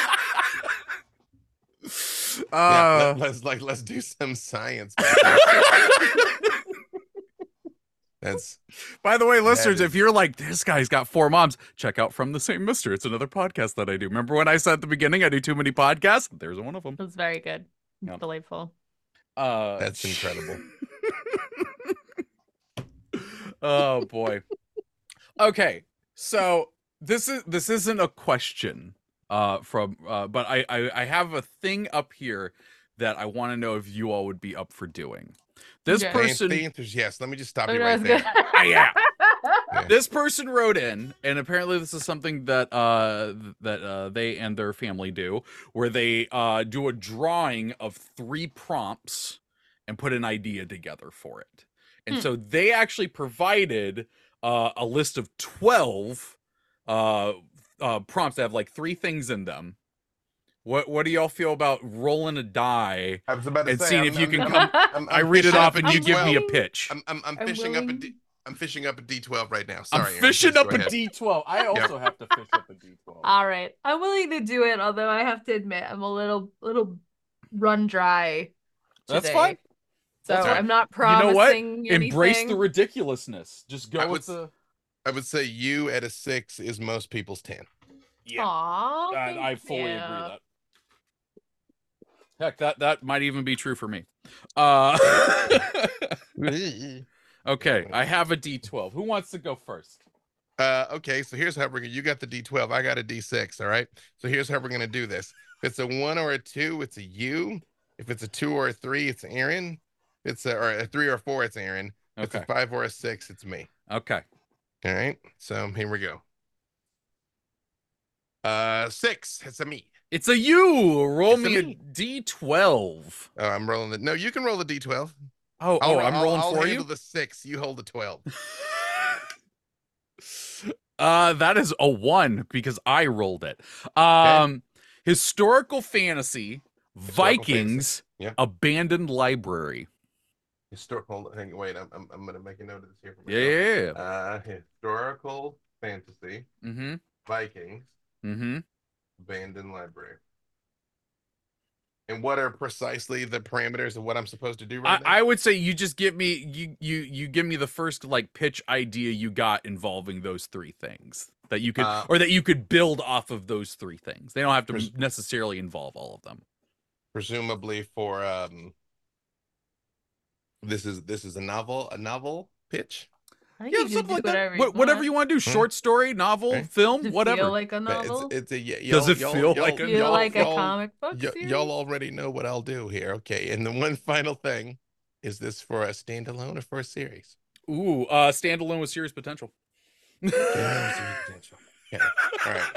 Yeah, uh, let, us like let's do some science. That's by the way, listeners, is- if you're like, this guy's got four moms, check out From the Same Mister. It's another podcast that I do. Remember when I said at the beginning I do too many podcasts? There's one of them. It was very good. Yeah. Delightful. Uh, that's incredible. Oh boy. Okay, so this is this isn't a question uh from uh but I I, I have a thing up here that I want to know if you all would be up for doing. This Okay. The an- person the answer is yes. Let me just stop Oh, you no, right it's there. good. Ah, yeah. Yeah. This person wrote in, and apparently this is something that uh that uh they and their family do, where they uh do a drawing of three prompts and put an idea together for it. And Hmm. so they actually provided uh a list of twelve uh uh prompts that have like three things in them, What What do y'all feel about rolling a die I was about to and say, seeing I'm- if you I'm- can I'm- come? I'm- I I'm read it fishing off up and you give me a willing. pitch. I'm I'm, I'm I'm fishing up a willing. D, I'm fishing up a D twelve right now. I'm Sorry, Aaron, fishing please up go a ahead. D twelve. I also have to fish up a D twelve. All right. I'm willing to do it, although I have to admit I'm a little little run dry That's today. fine. So That's fine. I'm not You know what? promising Embrace the anything. ridiculousness. Just go I with would- the. I would say you at a six is most people's ten. Yeah, Aw, I, thank I fully you. agree that. Heck, that that might even be true for me. Uh, okay, I have a D twelve. Who wants to go first? Uh, okay, so here's how we're gonna. You got the D twelve. I got a D six. All right. So here's how we're gonna do this. If it's a one or a two, it's a you. If it's a two or a three, it's Aaron. If it's a, or a three or a four, it's Aaron. If it's Okay. a five or a six, it's me. Okay. All right. So here we go. Uh, six. It's a me. It's a you. Roll It's a me a me. D twelve. Oh, I'm rolling the. No, you can roll the D twelve. Oh, I'll, oh, I'm I'll- rolling I'll for handle you. the six. You hold the twelve. Uh, that is a one because I rolled it. Um, historical fantasy, Historical Vikings, Yeah. abandoned library. Historical. Hang, wait, I'm, I'm I'm gonna make a note of this here for Yeah, myself. yeah, yeah. Uh, historical fantasy, Mm-hmm. Vikings, Mm-hmm. abandoned library. And what are precisely the parameters of what I'm supposed to do right now? I, I would say you just give me you you you give me the first like pitch idea you got involving those three things that you could Uh, or that you could build off of those three things. They don't have to Pres- necessarily involve all of them. Presumably for um. This is this is a novel a novel pitch. I think Yeah, you can something do like that. whatever you Wha- Whatever want. you want to do. Short story, novel, Okay. film, Does it whatever. feel like a But it's novel? it's a yeah. Does y'all- it y'all- feel y'all- like a Feel y'all- like a y'all- comic book y- series? y'all already know what I'll do here. Okay, and the one final thing is this for a standalone or for a series? Ooh, uh, standalone with serious potential. Standalone or series potential. Okay. All right.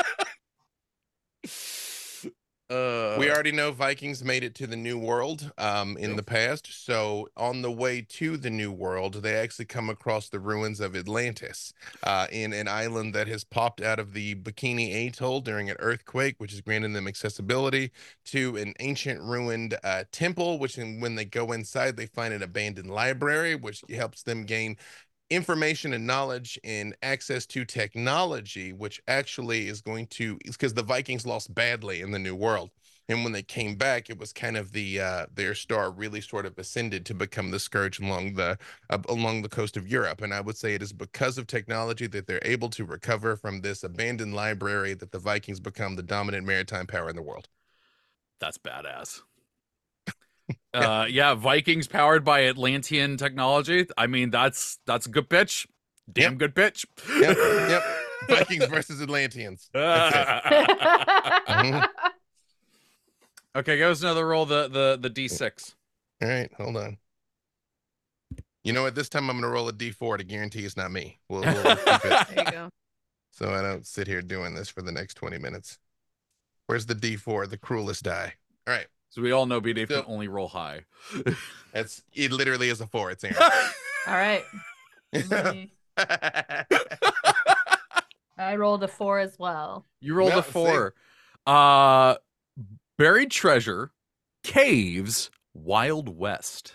Uh, We already know Vikings made it to the New World um, in Yep. the past. So on the way to the New World, they actually come across the ruins of Atlantis uh, in an island that has popped out of the Bikini Atoll during an earthquake, which has granted them accessibility to an ancient ruined uh, temple, which in, when they go inside, they find an abandoned library, which helps them gain information and knowledge and access to technology, which actually is going to, because the Vikings lost badly in the New World. And when they came back, it was kind of the uh, their star really sort of ascended to become the scourge along the uh, along the coast of Europe. And I would say it is because of technology that they're able to recover from this abandoned library that the Vikings become the dominant maritime power in the world. That's badass. uh, yeah, Vikings powered by Atlantean technology. I mean, that's that's a good pitch. Damn Yep. good pitch. Yep, yep. Vikings versus Atlanteans. That's it. Mhm. Okay, give us another roll. The the the D six. All right, hold on. You know what? This time I'm going to roll a D four to guarantee it's not me. We'll, we'll keep it There you go. so I don't sit here doing this for the next twenty minutes. Where's the D four, the cruelest die? All right, So we all know B Dave So- can only roll high. that's it. Literally is a four. It's Aaron. All right. Me- I rolled a four as well. You rolled No, a four. Uh, buried treasure, caves, Wild West.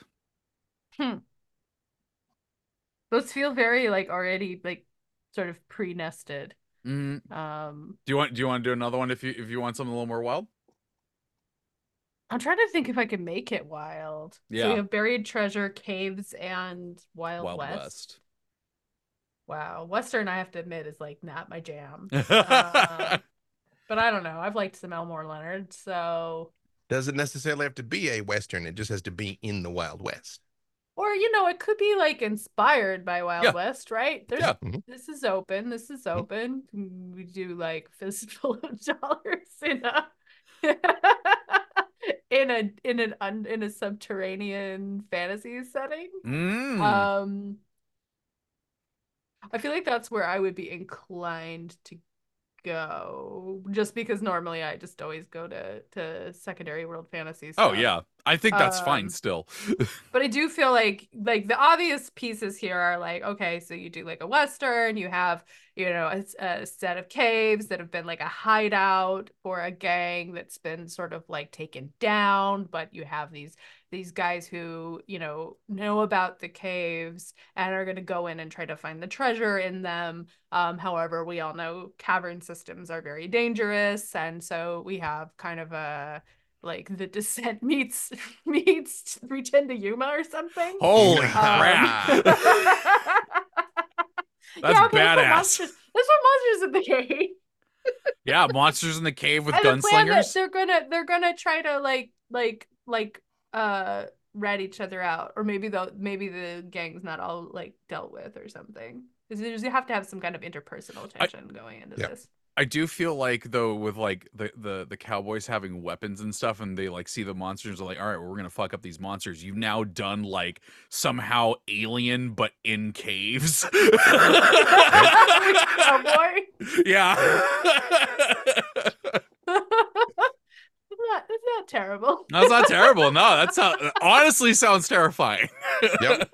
Those feel very like already like sort of pre-nested. Mm, Um, do you want do you want to do another one if you if you want something a little more wild? I'm trying to think if I can make it wild. So Yeah. we have buried treasure, caves, and Wild, Wild West. West. Wow, Western, I have to admit, is like not my jam. Uh, but I don't know. I've liked some Elmore Leonard, so Doesn't necessarily have to be a Western. It just has to be in the Wild West. or you know, it could be like inspired by Wild Yeah. West, right? There's Yeah. Mhm. this is open. This is open. We do like fistful of dollars in a in a in an un, in a subterranean fantasy setting. Mm. Um, I feel like that's where I would be inclined to go, just because normally I just always go to to secondary world fantasies. Oh yeah, I think that's fine Um, still. But I do feel like like the obvious pieces here are like, okay, so you do like a Western, you have, you know, a, a set of caves that have been like a hideout for a gang that's been sort of like taken down, but you have these these guys who, you know, know about the caves and are going to go in and try to find the treasure in them. Um, however, we all know cavern systems are very dangerous, and so we have kind of a like The Descent meets meets Return to Yuma or something. Holy Um, crap. yeah, That's okay, let's put badass. monsters, let's put monsters in the cave. Yeah, monsters in the cave with And the plan that gunslingers. they're gonna they're gonna try to like like like uh rat each other out, or maybe the maybe the gang's not all like dealt with or something. Because you have to have some kind of interpersonal tension going into yeah. this. I do feel like though with like the, the the cowboys having weapons and stuff, and they like see the monsters, are like, all right, well, we're gonna fuck up these monsters. You've now done like somehow Alien but in caves. Cowboy. Yeah. It's not, it's not terrible. That's not terrible. No, that's how, honestly sounds terrifying. Yep.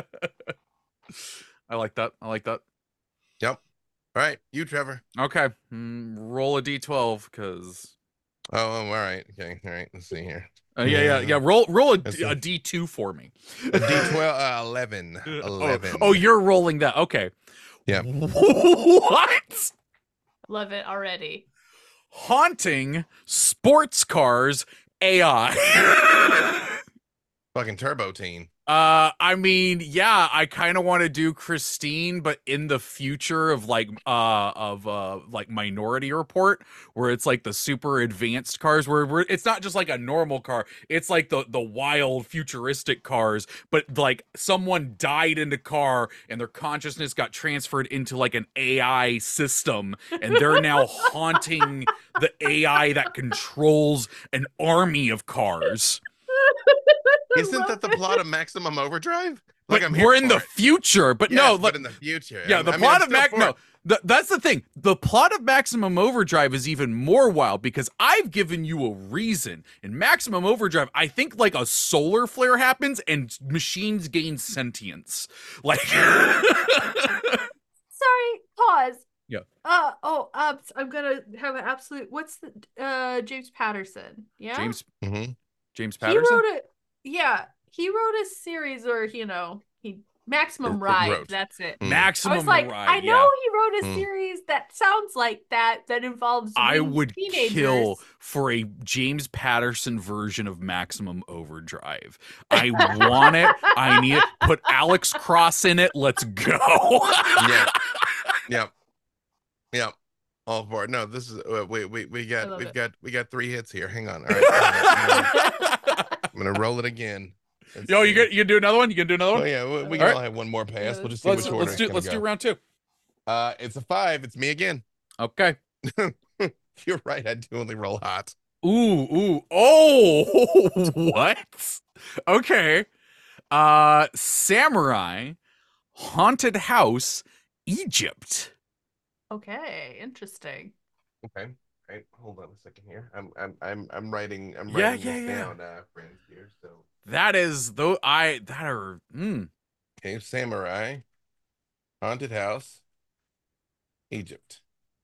I like that. I like that. Yep. All right, you, Trevor. Okay, mm, roll a d twelve because. Oh, oh, all right. Okay. All right. Let's see here. Uh, yeah, yeah, yeah. Roll, roll a, Let's d- see. a d two for me. A D twelve, uh, eleven. eleven. Oh, oh, you're rolling that. Okay. Yeah. What? Love it already. Haunting sports cars A I. Fucking Turbo Teen. Uh, I mean, yeah, I kind of want to do Christine, but in the future of like, uh, of uh, like Minority Report, where it's like the super advanced cars, where, where it's not just like a normal car, it's like the the wild futuristic cars, but like someone died in the car and their consciousness got transferred into like an A I system, and they're now haunting the A I that controls an army of cars. Isn't that the plot of Maximum Overdrive? Like But I'm here we're in for the it. future, but Yes, no, but look, in the future. yeah, I'm- the I mean, plot I'm of still Mac. for No, it. th- that's the thing. The plot of Maximum Overdrive is even more wild because I've given you a reason. In Maximum Overdrive, I think like a solar flare happens and machines gain sentience. Like, Sorry, pause. Yeah. Uh oh, uh, I'm gonna have an absolute. What's the uh James Patterson? Yeah. James Mhm. James He Patterson. wrote it. Yeah, he wrote a series, or you know, he Maximum Or- or Ride. wrote. That's it. Mm. I Maximum was like, Ride. I yeah. know he wrote a Mm. series that sounds like that that involves. I winged would teenagers. kill for a James Patterson version of Maximum Overdrive. I want it. I need it. Put Alex Cross in it. Let's go. Yeah. Yep. Yep. All for it. No, this is uh, we we we I got love we've it. got we got three hits here. Hang on. All right. I'm gonna, I'm gonna roll it again. Let's Yo, you see. get you can do another one. You can do another Oh one. yeah, we, we All can right. all have one more pass. We'll just see Let's which order let's it's do gonna let's go. do round two. Uh, it's a five. It's me again. Okay. You're right. I do only roll hot. Ooh ooh oh what? Okay. Uh, Samurai, Haunted House, Egypt. Okay, interesting. Okay. Right. Hold on a second here. I'm I'm I'm I'm writing I'm Yeah, writing yeah, this yeah. down, uh, friends here. So That is though I that are mm, okay, Samurai, Haunted House, Egypt.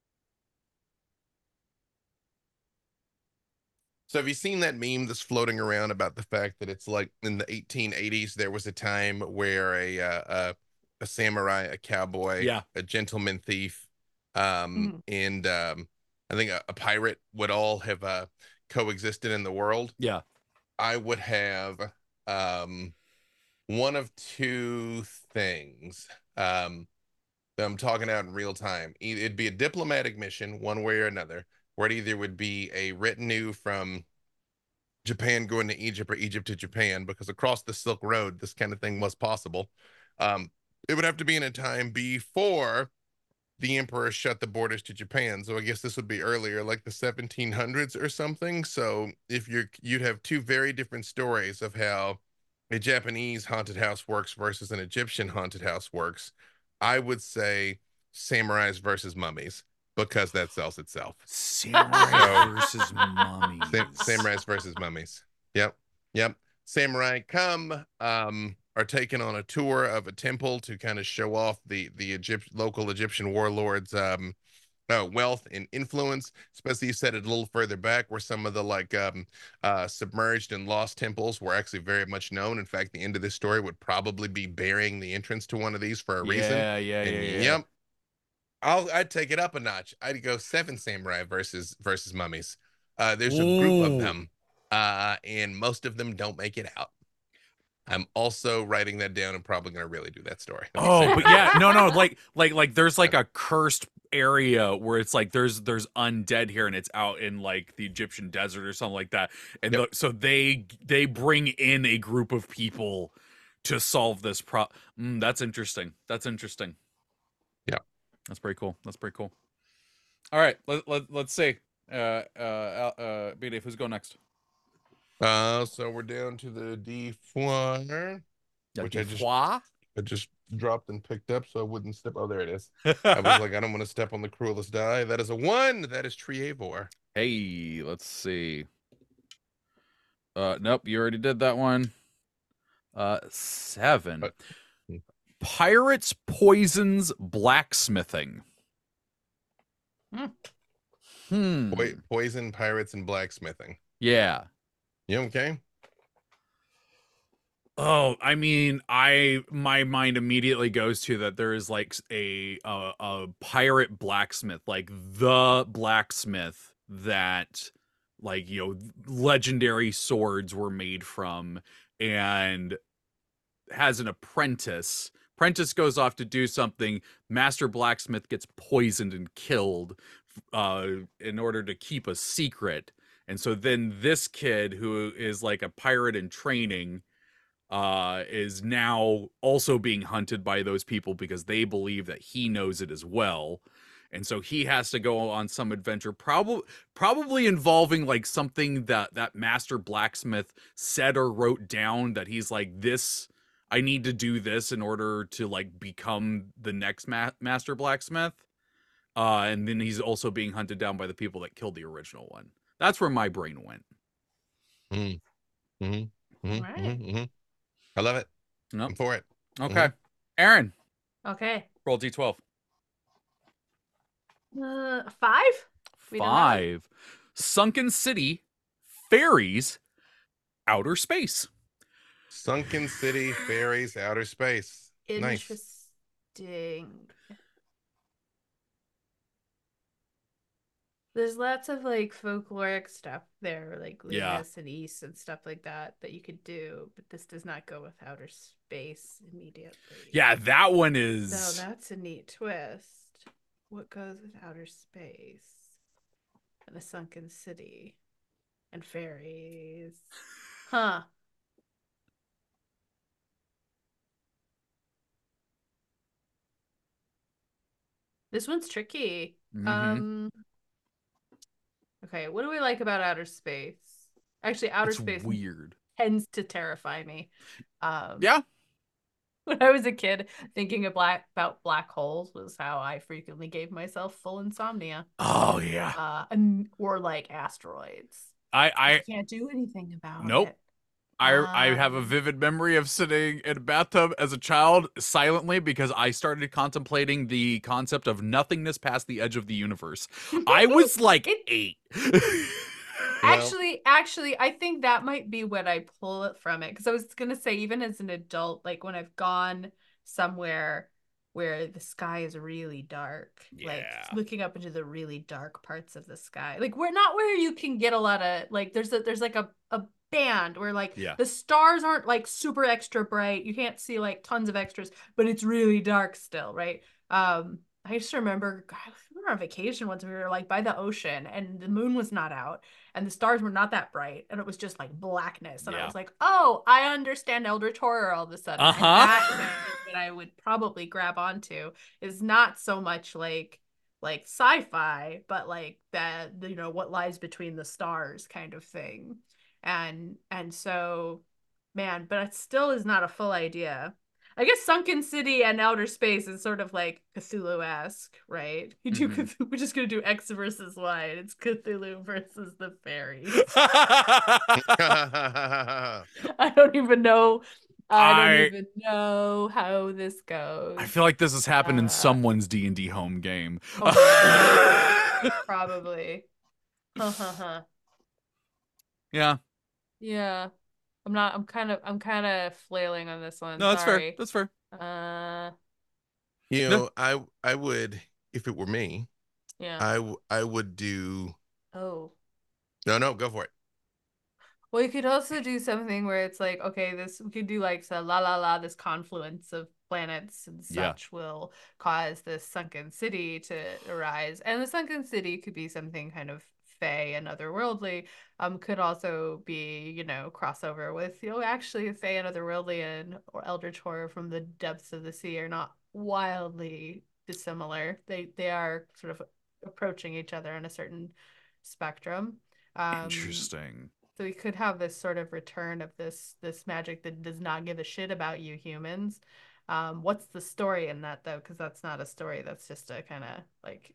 So have you seen that meme that's floating around about the fact that it's like in the eighteen eighties there was a time where a uh, a, a samurai, a cowboy, Yeah. a gentleman thief, um, and um, I think a, a pirate would all have uh, coexisted in the world. yeah. I would have um, one of two things um, that I'm talking out in real time. E- It'd be a diplomatic mission, one way or another, where it either would be a retinue from Japan going to Egypt or Egypt to Japan, because across the Silk Road, this kind of thing was possible. Um, it would have to be in a time before the emperor shut the borders to Japan. So I guess this would be earlier, like the seventeen hundreds or something. So if you're, you'd have two very different stories of how a Japanese haunted house works versus an Egyptian haunted house works. I would say samurais versus mummies, because that sells itself. Samurai So- versus mummies. Sam- samurais versus mummies. Yep. Yep. Samurai come, um, are taken on a tour of a temple to kind of show off the the Egypt local Egyptian warlords um uh, wealth and influence. Especially you said it a little further back where some of the like um uh submerged and lost temples were actually very much known. In fact, the end of this story would probably be burying the entrance to one of these for a reason. Yeah, yeah, And yeah, yeah. yep, I'll I'd take it up a notch. I'd go seven samurai versus versus mummies. Uh, there's a group of Ooh. them, uh, and most of them don't make it out. I'm also writing that down and probably gonna really do that story. Oh, but yeah, no, no, like, like, like, there's like a cursed area where it's like there's there's undead here, and it's out in like the Egyptian desert or something like that, and Yep. the, so they they bring in a group of people to solve this pro. Mm, that's interesting. That's interesting. Yeah, that's pretty cool. That's pretty cool. All right, let let let's see. Uh, uh, uh, B Dave, who's going next? Uh, so we're down to the D four, which I just I just dropped and picked up so I wouldn't step. Oh, there it is. I was like, I don't want to step on the cruelest die. That is a one. That is Trievor. Hey, let's see. Uh, nope, you already did that one. Uh, seven. But, Pirates, poisons, blacksmithing. Hmm. Hmm. po poison, pirates, and blacksmithing. Yeah. You okay? Oh, I mean, I my mind immediately goes to that there is like a a, a pirate blacksmith, like the blacksmith that like, you know, legendary swords were made from, and has an apprentice. Apprentice goes off to do something. Master blacksmith gets poisoned and killed uh, in order to keep a secret. And so then this kid, who is like a pirate in training, uh, is now also being hunted by those people because they believe that he knows it as well. And so he has to go on some adventure, probably probably involving like something that that master blacksmith said or wrote down, that he's like, this, I need to do this in order to like become the next ma master blacksmith. Uh, and then he's also being hunted down by the people that killed the original one. That's where my brain went. Mm. Mm-hmm. Mm-hmm. Right. Mm-hmm. Mm-hmm. I love it. Nope. I'm for it. Okay. Mm-hmm. Aaron. Okay. Roll D twelve. Uh, five? We don't know. Five. Sunken City, fairies, outer space. Sunken City, fairies, outer space. Nice. Interesting. There's lots of like folkloric stuff there, like Yeah. Lunas and East and stuff like that that you could do, but this does not go with outer space immediately. Yeah, that one is. So that's a neat twist. What goes with outer space and a sunken city and fairies? Huh. This one's tricky. Mhm. Um. Okay, what do we like about outer space? Actually, outer It's space weird. tends to terrify me. Um, Yeah. When I was a kid, thinking of black about black holes was how I frequently gave myself full insomnia. Oh yeah. Uh, and, or like asteroids. I I I can't do anything about Nope. it. I I have a Um, vivid memory of sitting in a bathtub as a child silently because I started contemplating the concept of nothingness past the edge of the universe. I was like It- eight. Actually, actually, I think that might be what I pull it from it. Because I was gonna say, even as an adult, like when I've gone somewhere where the sky is really dark, like Yeah. looking up into the really dark parts of the sky. Like we're not where you can get a lot of like there's a there's like a, a band where like Yeah. the stars aren't like super extra bright. You can't see like tons of extras, but it's really dark still, right? Um, I just remember, God, we were on vacation once. We were like by the ocean, and the moon was not out, and the stars were not that bright, and it was just like blackness. And I Yeah. was like, "Oh, I understand Eldritch horror all of a sudden." And Uh-huh. that is what I would probably grab onto is not so much like like sci-fi, but like that, you know, what lies between the stars kind of thing. And and so, man, but it still is not a full idea. I guess Sunken City and Outer Space is sort of like Cthulhu-esque, right? You do Mhm. Cthulhu, we're just gonna do X versus Y. And it's Cthulhu versus the fairies. I don't even know. I don't I even know how this goes. I feel like this has happened in Uh, someone's D and D home game. Oh Probably. Huh, huh, huh. Yeah. Yeah. I'm not I'm kind of I'm kind of flailing on this one. No, that's fair. Sorry. That's fair. Uh You No. know, I I would, if it were me, yeah. I w- I would do. Oh. No, no, go for it. Well, you could also do something where it's like, okay, this we could do like so la la la, this confluence of planets and Yeah. such will cause this sunken city to arise. And the sunken city could be something kind of fey and otherworldly. Um, could also be, you know, crossover with, you know, actually fey and otherworldly and or eldritch horror from the depths of the sea are not wildly dissimilar. They they are sort of approaching each other in a certain spectrum. Um, Interesting. so we could have this sort of return of this this magic that does not give a shit about you humans. Um, what's the story in that though? Because that's not a story. That's just a kind of like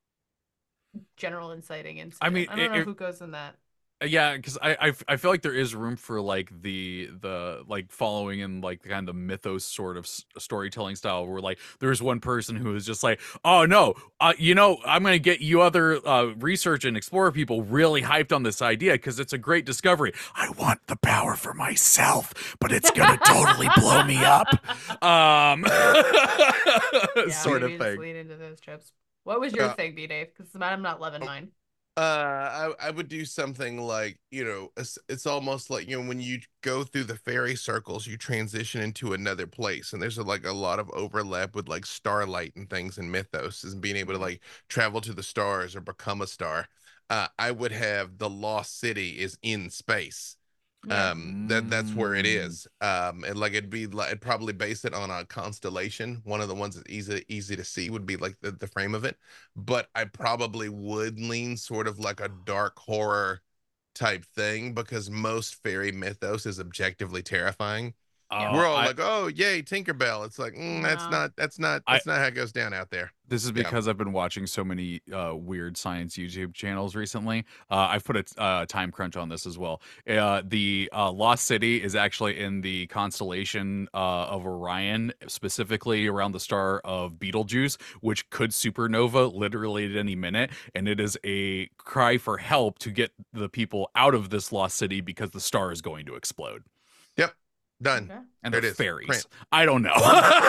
general inciting incident. I mean, I don't it- know it- who goes in that. Yeah, because I, I I feel like there is room for like the the like following in like the kind of mythos sort of s- storytelling style where like there's one person who is just like, oh no, uh, you know, I'm gonna get you other uh, research and explorer people really hyped on this idea because it's a great discovery. I want the power for myself, but it's gonna totally blow me up. Um, Yeah, sort of maybe just thing. lean into those tropes. What was your Uh, thing, B Dave? Because I'm not loving oh, mine. Uh, I I would do something like, you know, it's, it's almost like, you know, when you go through the fairy circles, you transition into another place, and there's a, like a lot of overlap with like starlight and things in mythos, and being able to like travel to the stars or become a star. Uh, I would have the lost city is in space. Yeah. Um, that that's where it Mm. is. Um, and like it'd be like it'd probably base it on a constellation. One of the ones that's easy easy to see would be like the, the frame of it. But I probably would lean sort of like a dark horror type thing because most fairy mythos is objectively terrifying. Oh, We're all I, like, "Oh, yay, Tinkerbell!" It's like, mm, that's No. not that's not I- that's not how it goes down out there. This is Yeah. because I've been watching so many uh, weird science YouTube channels recently. Uh, I've put a uh, time crunch on this as well. Uh, the uh, Lost City is actually in the constellation uh, of Orion, specifically around the star of Betelgeuse, which could supernova literally at any minute. And it is a cry for help to get the people out of this Lost City because the star is going to explode. Yep, done. Okay. And There they're it is. fairies. Print. I don't know.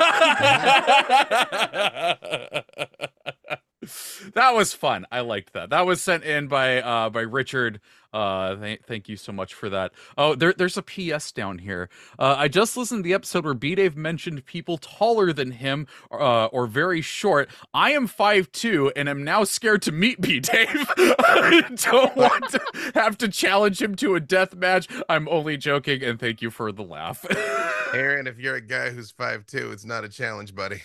That was fun. I liked that. That was sent in by uh by Richard. Uh th- thank you so much for that. Oh, there there's a P S down here. Uh I just listened to the episode where B Dave mentioned people taller than him uh or very short. I am five two and am now scared to meet B Dave. I don't want to have to challenge him to a death match. I'm only joking, and thank you for the laugh. Aaron, if you're a guy who's five two, it's not a challenge, buddy.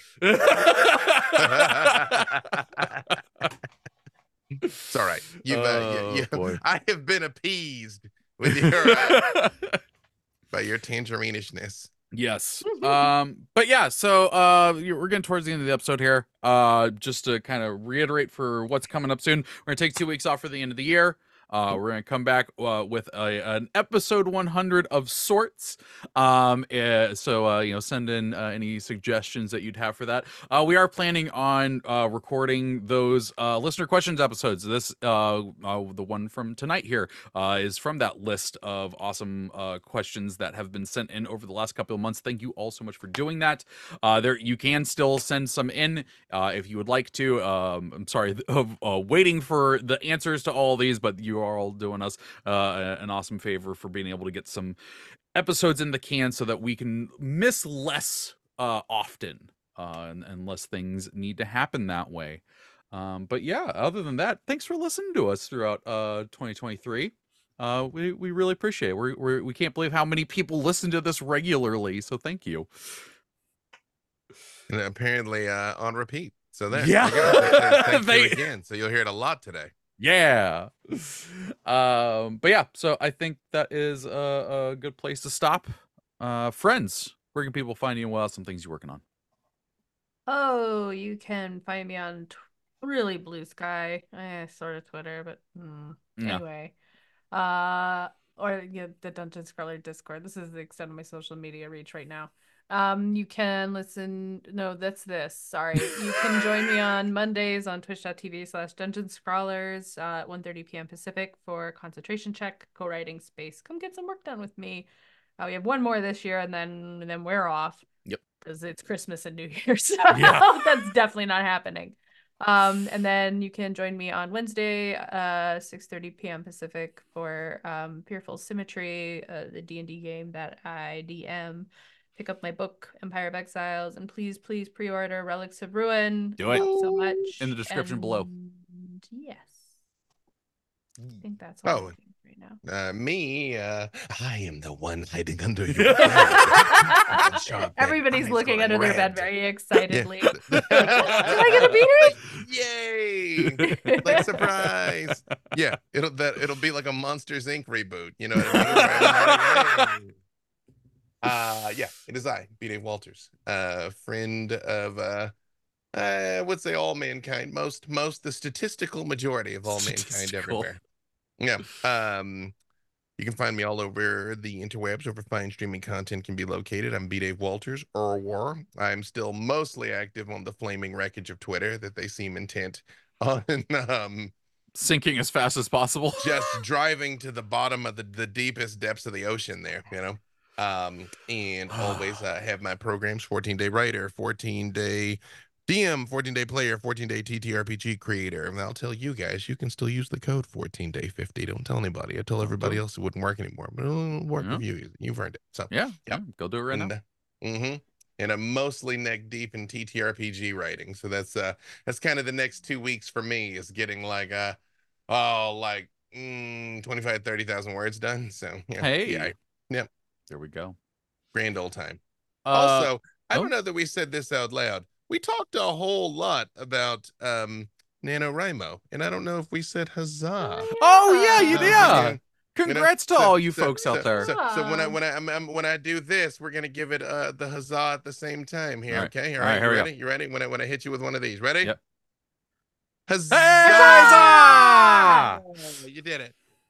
It's all right. You've, uh, Oh, you, you, boy. I have been appeased with your uh, by your tangerinishness. Yes. Um, but yeah, so uh you- we're getting towards the end of the episode here. Uh just to kind of reiterate for what's coming up soon. We're gonna take two weeks off for the end of the year. Uh, we're gonna come back uh, with a, an episode one hundred of sorts. Um, uh, so uh, you know, send in uh, any suggestions that you'd have for that. Uh, we are planning on uh, recording those uh, listener questions episodes. This uh, uh, the one from tonight here uh, is from that list of awesome uh, questions that have been sent in over the last couple of months. Thank you all so much for doing that. Uh, there, you can still send some in uh, if you would like to. Um, I'm sorry, of uh, waiting for the answers to all these, but you are all doing us uh, an awesome favor for being able to get some episodes in the can so that we can miss less uh, often, uh, and, and less things need to happen that way. Um, but yeah, other than that, thanks for listening to us throughout uh, twenty twenty-three. Uh, we we really appreciate it. We're, we're, we can't believe how many people listen to this regularly. So thank you. And apparently uh, on repeat. So there. Yeah. there you go. There- there- Thank They- you again. So you'll hear it a lot today. Yeah. Um, but yeah, so I think that is a, a good place to stop. Uh, friends, where can people find you and what else, some things you're working on? Oh, you can find me on t- really Blue Sky, eh, sort of Twitter, but hmm. Yeah. Anyway, uh, or yeah, the Dungeon Scroller Discord. This is the extent of my social media reach right now. Um, you can listen. No, that's this. Sorry, you can join me on Mondays on twitch.tv slash Dungeon Scrollers uh, at one thirty p.m. Pacific for concentration check, co-writing space. Come get some work done with me. Uh, we have one more this year, and then and then we're off. Yep. Because it's Christmas and New Year, so Yeah. that's definitely not happening. Um, and then you can join me on Wednesday, uh, six thirty p.m. Pacific for um, Fearful Symmetry, uh, the D and D game that I D M. Pick up my book, Empire of Exiles, and please, please pre-order Relics of Ruin. Do it. Thank you so much. In the description below. And yes. I think that's all Oh. I'm doing right now. Uh, me, uh, I am the one hiding under your bed. Sharp Everybody's eyes looking glowing under their bed red. very excitedly. Yeah. Am I gonna be here? Yay! Like surprise. Yeah, it'll that it'll be like a Monsters Incorporated reboot. You know what I mean? uh yeah, it is I, B. Dave Walters, uh friend of uh I would say all mankind, most most the statistical majority of all mankind Statistical. everywhere. Yeah. Um you can find me all over the interwebs, over fine streaming content can be located. I'm B. Dave Walters, or war. I'm still mostly active on the flaming wreckage of Twitter that they seem intent on um Sinking as fast as possible. just driving to the bottom of the, the deepest depths of the ocean there, you know. Um and always uh, have my programs, fourteen day writer, fourteen day D M, fourteen day player, fourteen day T T R P G creator. And I'll tell you guys, you can still use the code fourteen day fifty. Don't tell anybody. I tell everybody else it wouldn't work anymore, but it'll work Yeah. with you. You've earned it. So Yeah, Yep. yeah, go do it right and, now. uh, mhm. And I'm mostly neck deep in T T R P G writing. So that's uh that's kind of the next two weeks for me, is getting like uh oh like mm, twenty-five, thirty thousand words done. So yeah, Hey. yeah, There we go. grand old time. Uh, Also, I oh. don't know that we said this out loud. We talked a whole lot about um NaNoWriMo, and I don't know if we said huzzah. oh yeah, you Uh, yeah. you Congrats to so- all you so- folks so- out there. So, so when I Ah. when I I'm, I'm- when I do this, we're gonna give it uh the huzzah at the same time here. All right. Okay, all All right, right, here we you go. ready? You ready? When I when I hit you with one of these, ready? Yep. Huzzah! Hey, huzzah! Oh, you did it.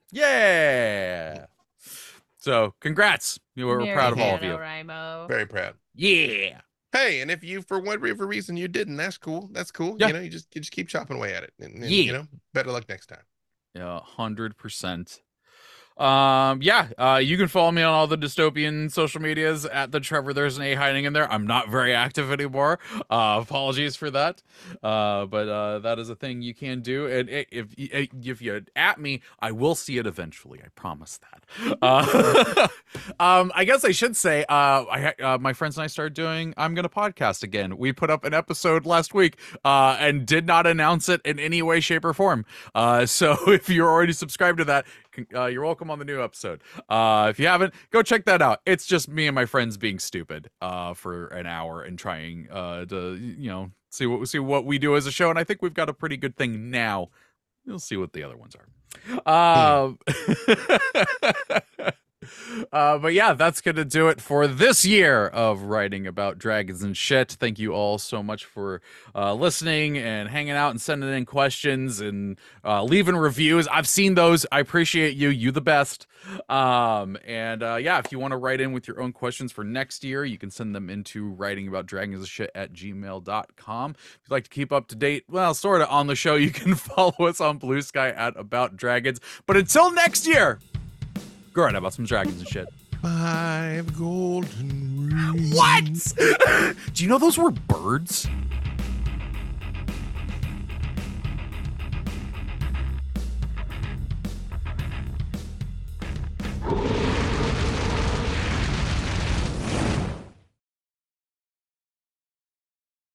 Yeah. So congrats. You were Merry proud of all of you. NaNoWriMo. Very proud. Yeah. Hey, and if you for whatever reason you didn't, that's cool. That's cool. Yeah. You know, you just you just keep chopping away at it, and, and, Yeah. you know, better luck next time. Yeah, hundred percent. Um, yeah, uh, you can follow me on all the dystopian social medias at the Trevor. There's an A hiding in there. I'm not very active anymore. Uh, apologies for that. Uh, but uh, that is a thing you can do. And i- if if if you at me, I will see it eventually. I promise that. Uh, um, I guess I should say, uh, I uh, my friends and I started doing I'm Gonna Podcast again. We put up an episode last week, uh, and did not announce it in any way, shape, or form. Uh, so if you're already subscribed to that, Uh, you're welcome on the new episode. Uh, if you haven't, go check that out. It's just me and my friends being stupid uh, for an hour and trying uh, to, you know, see what see what we do as a show. And I think we've got a pretty good thing now. We'll see what the other ones are. Um, uh, but yeah, that's gonna do it for this year of writing about dragons and shit. Thank you all so much for uh, listening and hanging out and sending in questions and uh, leaving reviews. I've seen those. I appreciate you. You the best. Um, and uh, yeah, if you want to write in with your own questions for next year, you can send them into writing about dragons and shit at gmail dot com. If you'd like to keep up to date, well, sort of on the show, you can follow us on Blue Sky at About Dragons. But until next year, go right about some dragons and shit. Five golden rings. What? Do you know those were birds?